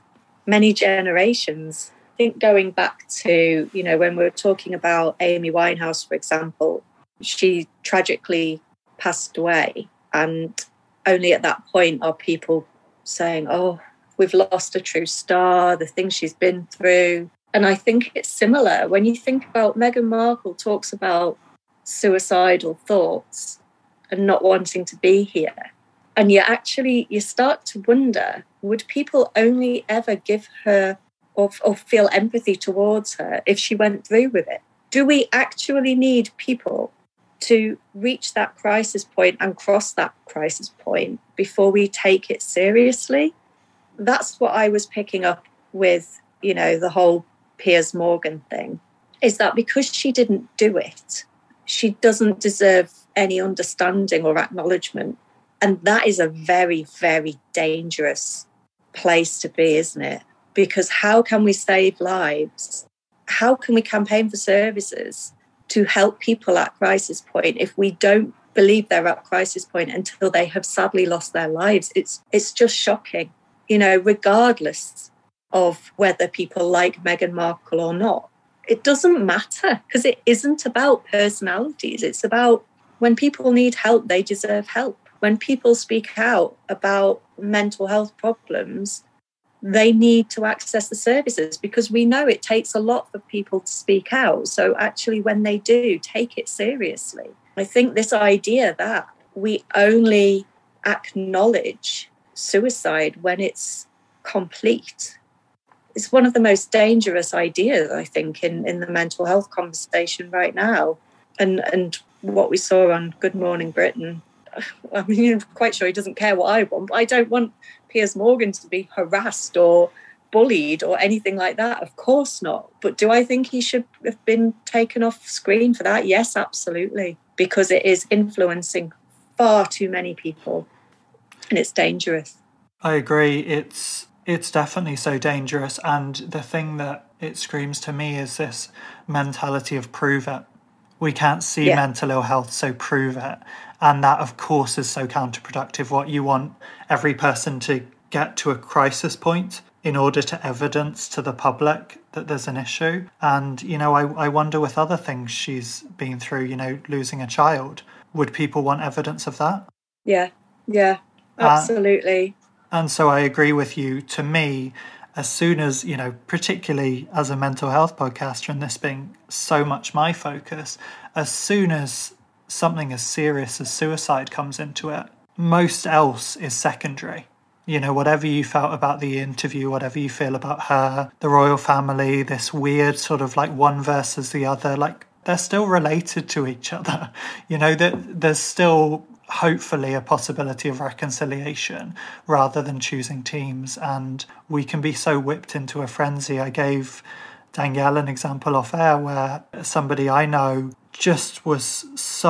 many generations. I think going back to, you know, when we were talking about Amy Winehouse, for example, she tragically passed away. And only at that point are people saying, oh, we've lost a true star, the things she's been through. And I think it's similar. When you think about Meghan Markle talks about suicidal thoughts and not wanting to be here. And you actually, you start to wonder, would people only ever give her or, or feel empathy towards her if she went through with it? Do we actually need people to reach that crisis point and cross that crisis point before we take it seriously? That's what I was picking up with, you know, the whole Piers Morgan thing, is that because she didn't do it, she doesn't deserve any understanding or acknowledgement. And that is a very, very dangerous place to be, isn't it? Because how can we save lives? How can we campaign for services to help people at crisis point if we don't believe they're at crisis point until they have sadly lost their lives? It's it's just shocking, you know, regardless of whether people like Meghan Markle or not. It doesn't matter, because it isn't about personalities. It's about when people need help, they deserve help. When people speak out about mental health problems, they need to access the services, because we know it takes a lot for people to speak out. So actually, when they do, take it seriously. I think this idea that we only acknowledge suicide when it's complete is one of the most dangerous ideas, I think, in, in the mental health conversation right now. And, and what we saw on Good Morning Britain, I mean, I'm quite sure he doesn't care what I want, but I don't want Piers Morgan to be harassed or bullied or anything like that. Of course not. But do I think he should have been taken off screen for that? Yes, absolutely. Because it is influencing far too many people and it's dangerous. I agree. It's it's definitely so dangerous. And the thing that it screams to me is this mentality of prove it. We can't see yeah. mental ill health, so prove it. And that, of course, is so counterproductive. What you want every person to get to a crisis point in order to evidence to the public that there's an issue. And, you know, I, I wonder with other things she's been through, you know, losing a child, would people want evidence of that? Yeah, yeah, absolutely. Uh, and so I agree with you. To me, as soon as, you know, particularly as a mental health podcaster and this being so much my focus, as soon as something as serious as suicide comes into it, most else is secondary. You know, whatever you felt about the interview, whatever you feel about her, the royal family, this weird sort of like one versus the other, like they're still related to each other. You know, that there's still hopefully a possibility of reconciliation rather than choosing teams. And we can be so whipped into a frenzy. I gave Danielle an example off air where somebody I know just was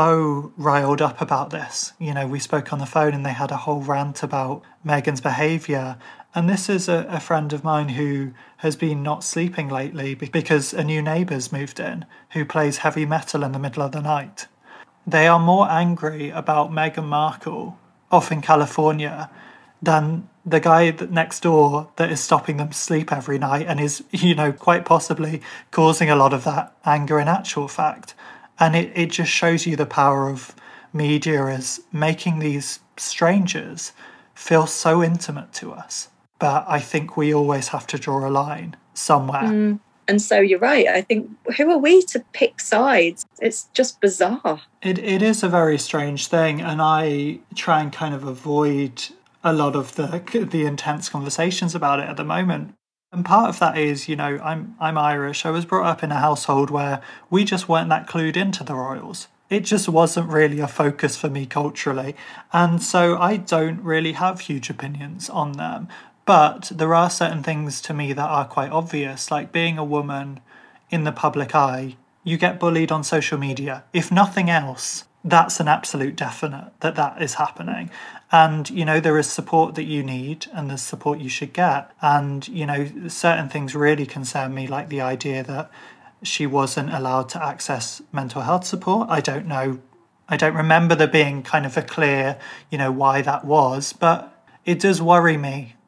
so riled up about this. You know, we spoke on the phone and they had a whole rant about Meghan's behaviour. And this is a, a friend of mine who has been not sleeping lately because a new neighbour's moved in who plays heavy metal in the middle of the night. They are more angry about Meghan Markle off in California than the guy that next door that is stopping them sleep every night and is, you know, quite possibly causing a lot of that anger in actual fact. And it, it just shows you the power of media as making these strangers feel so intimate to us. But I think we always have to draw a line somewhere. Mm. And so you're right. I think, who are we to pick sides? It's just bizarre. It It is a very strange thing. And I try and kind of avoid a lot of the the intense conversations about it at the moment. And part of that is, you know, I'm I'm Irish. I was brought up in a household where we just weren't that clued into the royals. It just wasn't really a focus for me culturally. And so I don't really have huge opinions on them. But there are certain things to me that are quite obvious, like being a woman in the public eye. You get bullied on social media. If nothing else, that's an absolute definite that that is happening. And, you know, there is support that you need and there's support you should get. And, you know, certain things really concern me, like the idea that she wasn't allowed to access mental health support. I don't know. I don't remember there being kind of a clear, you know, why that was. But it does worry me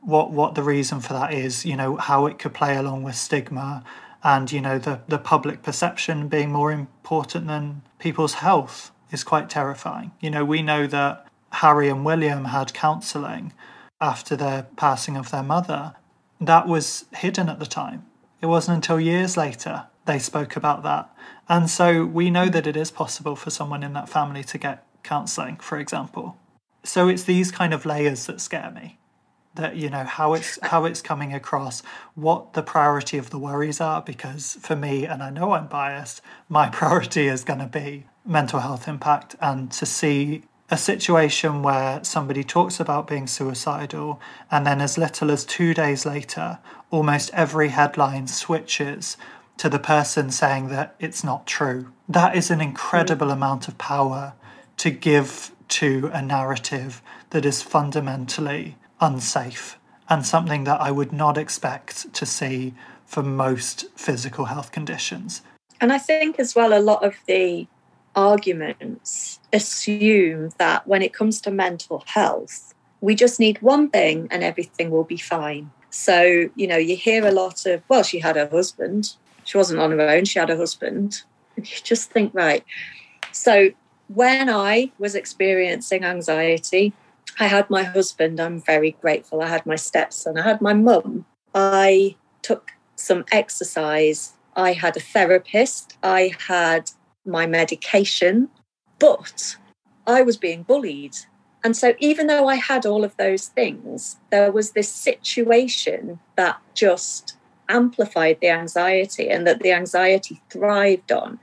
what what the reason for that is, you know, how it could play along with stigma and, you know, the, the public perception being more important than people's health is quite terrifying. You know, we know that Harry and William had counselling after their passing of their mother. That was hidden at the time. It wasn't until years later they spoke about that. And so we know that it is possible for someone in that family to get counselling, for example. So it's these kind of layers that scare me. That, you know, how it's how it's coming across, what the priority of the worries are, because for me, and I know I'm biased, my priority is going to be mental health impact, and to see a situation where somebody talks about being suicidal and then as little as two days later, almost every headline switches to the person saying that it's not true. That is an incredible mm. amount of power to give to a narrative that is fundamentally unsafe and something that I would not expect to see for most physical health conditions. And I think as well, a lot of the arguments assume that when it comes to mental health, we just need one thing and everything will be fine. So, you know, you hear a lot of, well, she had her husband. She wasn't on her own. She had a husband. And you just think, right. So when I was experiencing anxiety, I had my husband. I'm very grateful. I had my stepson. I had my mum. I took some exercise. I had a therapist. I had my medication, but I was being bullied. And so even though I had all of those things, there was this situation that just amplified the anxiety and that the anxiety thrived on.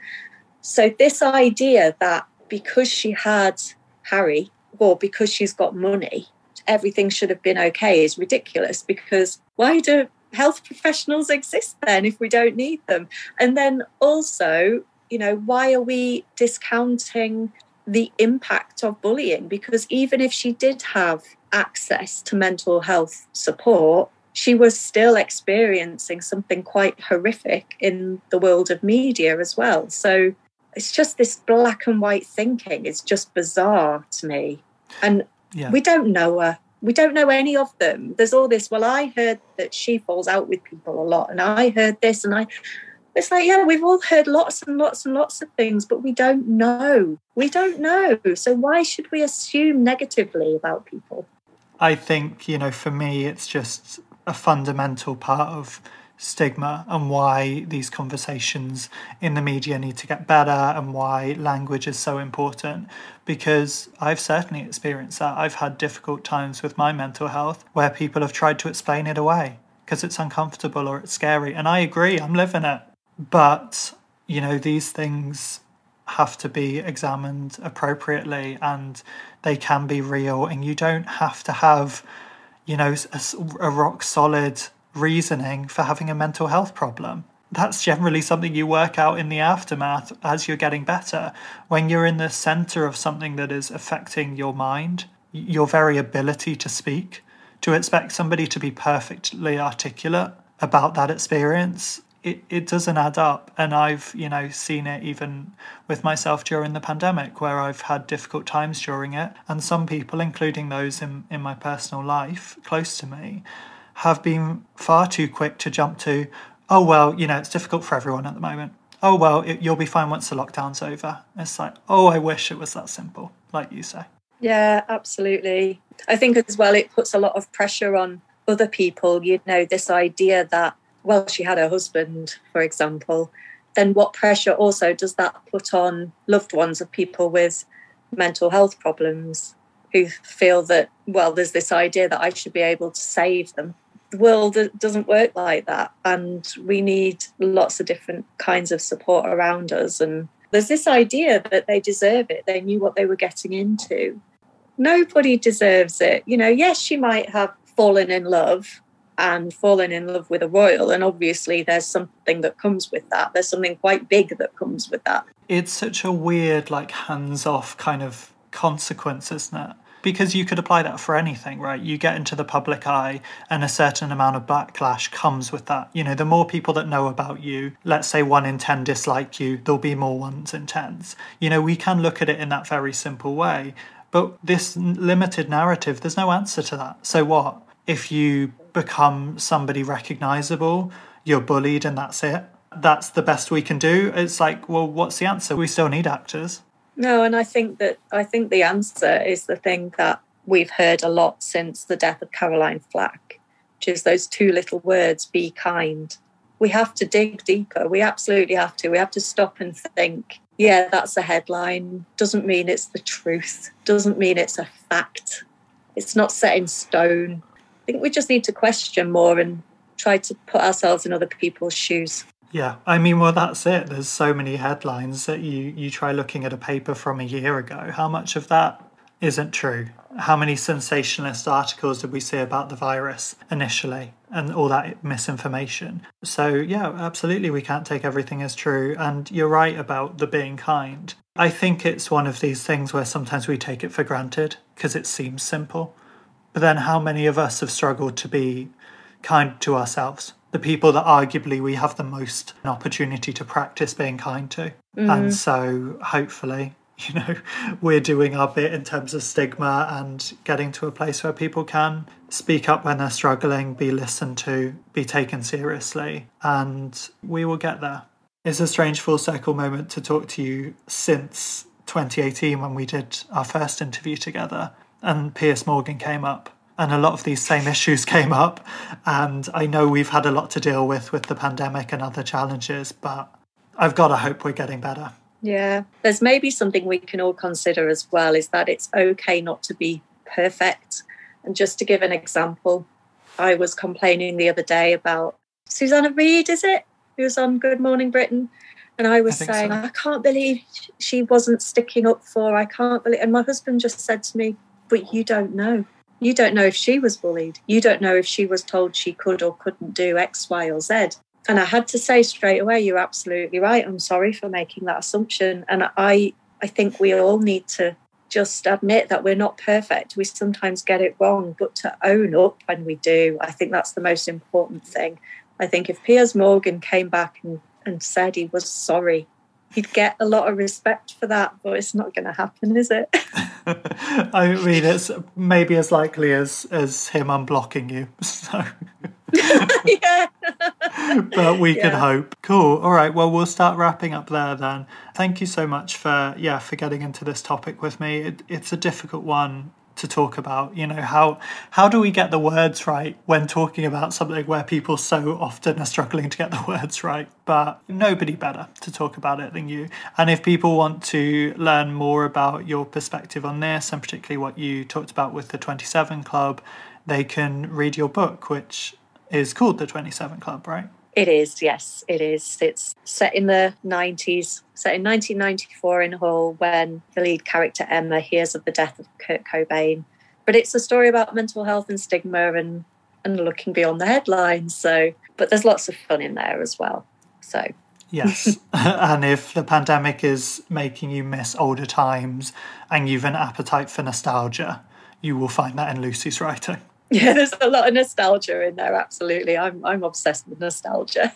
So this idea that because she had Harry or because she's got money, everything should have been okay is ridiculous, because why do health professionals exist then if we don't need them? And then also, you know, why are we discounting the impact of bullying? Because even if she did have access to mental health support, she was still experiencing something quite horrific in the world of media as well. So it's just this black and white thinking. It's just bizarre to me. And yeah. we don't know her. We don't know any of them. There's all this, well, I heard that she falls out with people a lot, and I heard this, and I... It's like, yeah, we've all heard lots and lots and lots of things, but we don't know. We don't know. So why should we assume negatively about people? I think, you know, for me, it's just a fundamental part of stigma and why these conversations in the media need to get better and why language is so important. Because I've certainly experienced that. I've had difficult times with my mental health where people have tried to explain it away because it's uncomfortable or it's scary. And I agree, I'm living it. But, you know, these things have to be examined appropriately and they can be real. And you don't have to have, you know, a, a rock solid reasoning for having a mental health problem. That's generally something you work out in the aftermath as you're getting better. When you're in the centre of something that is affecting your mind, your very ability to speak, to expect somebody to be perfectly articulate about that experience, It, it doesn't add up. And I've, you know, seen it even with myself during the pandemic, where I've had difficult times during it. And some people, including those in, in my personal life close to me, have been far too quick to jump to, oh, well, you know, it's difficult for everyone at the moment. Oh, well, it, you'll be fine once the lockdown's over. It's like, oh, I wish it was that simple, like you say. Yeah, absolutely. I think as well, it puts a lot of pressure on other people, you know, this idea that, well, she had her husband, for example, then what pressure also does that put on loved ones of people with mental health problems who feel that, well, there's this idea that I should be able to save them. The world doesn't work like that, and we need lots of different kinds of support around us. And there's this idea that they deserve it. They knew what they were getting into. Nobody deserves it. You know, yes, she might have fallen in love and fallen in love with a royal, and obviously there's something that comes with that. There's something quite big that comes with that. It's such a weird, like, hands-off kind of consequence, isn't it? Because you could apply that for anything, right? You get into the public eye and a certain amount of backlash comes with that. You know, the more people that know about you, let's say one in ten dislike you, there'll be more ones in tens. You know, we can look at it in that very simple way. But this limited narrative, there's no answer to that. So what? if you become somebody recognizable, you're bullied and that's it. That's the best we can do. It's like, well, what's the answer? We still need actors. No, and I think that I think the answer is the thing that we've heard a lot since the death of Caroline Flack, which is those two little words, be kind. We have to dig deeper. We absolutely have to. We have to stop and think, yeah, that's a headline. Doesn't mean it's the truth. Doesn't mean it's a fact. It's not set in stone. I think we just need to question more and try to put ourselves in other people's shoes. Yeah, I mean, well, that's it. There's so many headlines that you, you try looking at a paper from a year ago. How much of that isn't true? How many sensationalist articles did we see about the virus initially and all that misinformation? So, yeah, absolutely, we can't take everything as true. And you're right about the being kind. I think it's one of these things where sometimes we take it for granted because it seems simple. But then how many of us have struggled to be kind to ourselves? The people that arguably we have the most opportunity to practice being kind to. Mm. And so hopefully, you know, we're doing our bit in terms of stigma and getting to a place where people can speak up when they're struggling, be listened to, be taken seriously, and we will get there. It's a strange full circle moment to talk to you since twenty eighteen when we did our first interview together and Piers Morgan came up. And a lot of these same issues came up. And I know we've had a lot to deal with with the pandemic and other challenges, but I've got to hope we're getting better. Yeah, there's maybe something we can all consider as well, is that it's okay not to be perfect. And just to give an example, I was complaining the other day about Susanna Reid, is it? Who was on Good Morning Britain. And I was I saying, so. I can't believe she wasn't sticking up for, I can't believe. And my husband just said to me, but you don't know. You don't know if she was bullied. You don't know if she was told she could or couldn't do X, Y, or Z. And I had to say straight away, you're absolutely right. I'm sorry for making that assumption. And I, I think we all need to just admit that we're not perfect. We sometimes get it wrong, but to own up when we do, I think that's the most important thing. I think if Piers Morgan came back and, and said he was sorry, he'd get a lot of respect for that, but it's not going to happen, is it? I mean, it's maybe as likely as, as him unblocking you. So, yeah. But we yeah. can hope. Cool. All right. Well, we'll start wrapping up there then. Thank you so much for yeah for getting into this topic with me. It, it's a difficult one to talk about. You know, how how do we get the words right when talking about something where people so often are struggling to get the words right? But nobody better to talk about it than you. And if people want to learn more about your perspective on this, and particularly what you talked about with the twenty-seven Club, they can read your book, which is called The twenty-seven Club, right? It is, yes, it is. It's set in the nineties, set in nineteen ninety-four in Hull, when the lead character Emma hears of the death of Kurt Cobain. But it's a story about mental health and stigma and, and looking beyond the headlines. So, but there's lots of fun in there as well. So yes. And if the pandemic is making you miss older times and you've an appetite for nostalgia, you will find that in Lucy's writing. Yeah, there's a lot of nostalgia in there, absolutely. I'm I'm obsessed with nostalgia.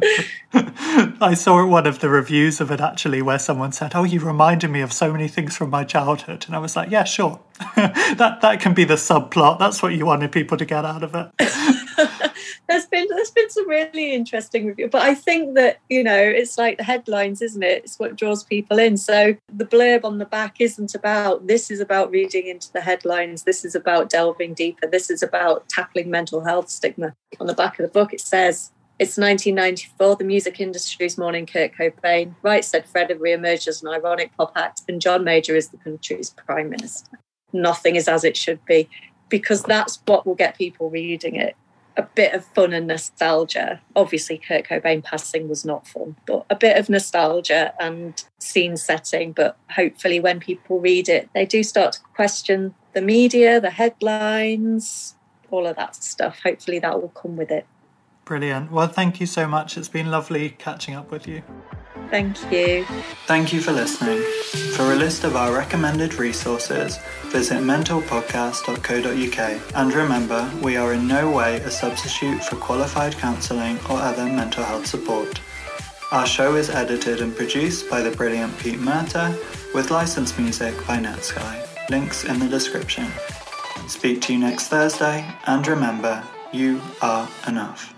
I saw one of the reviews of it, actually, where someone said, oh, you reminded me of so many things from my childhood. And I was like, yeah, sure. that that can be the subplot. That's what you wanted people to get out of it. There's been there's been some really interesting reviews, but I think that, you know, it's like the headlines, isn't it? It's what draws people in. So the blurb on the back isn't about, this is about reading into the headlines, this is about delving deeper, this is about tackling mental health stigma. On the back of the book it says, it's nineteen ninety-four, the music industry's mourning Kurt Cobain. Right said Fred have re-emerged as an ironic pop act, and John Major is the country's prime minister. Nothing is as it should be, because that's what will get people reading it. A bit of fun and nostalgia. Obviously, Kurt Cobain passing was not fun, but a bit of nostalgia and scene setting. But hopefully when people read it, they do start to question the media, the headlines, all of that stuff. Hopefully that will come with it. Brilliant. Well, thank you so much. It's been lovely catching up with you. Thank you. Thank you for listening. For a list of our recommended resources, visit mental podcast dot co dot uk. And remember, we are in no way a substitute for qualified counselling or other mental health support. Our show is edited and produced by the brilliant Pete Murta, with licensed music by Netsky. Links in the description. Speak to you next Thursday, and remember, you are enough.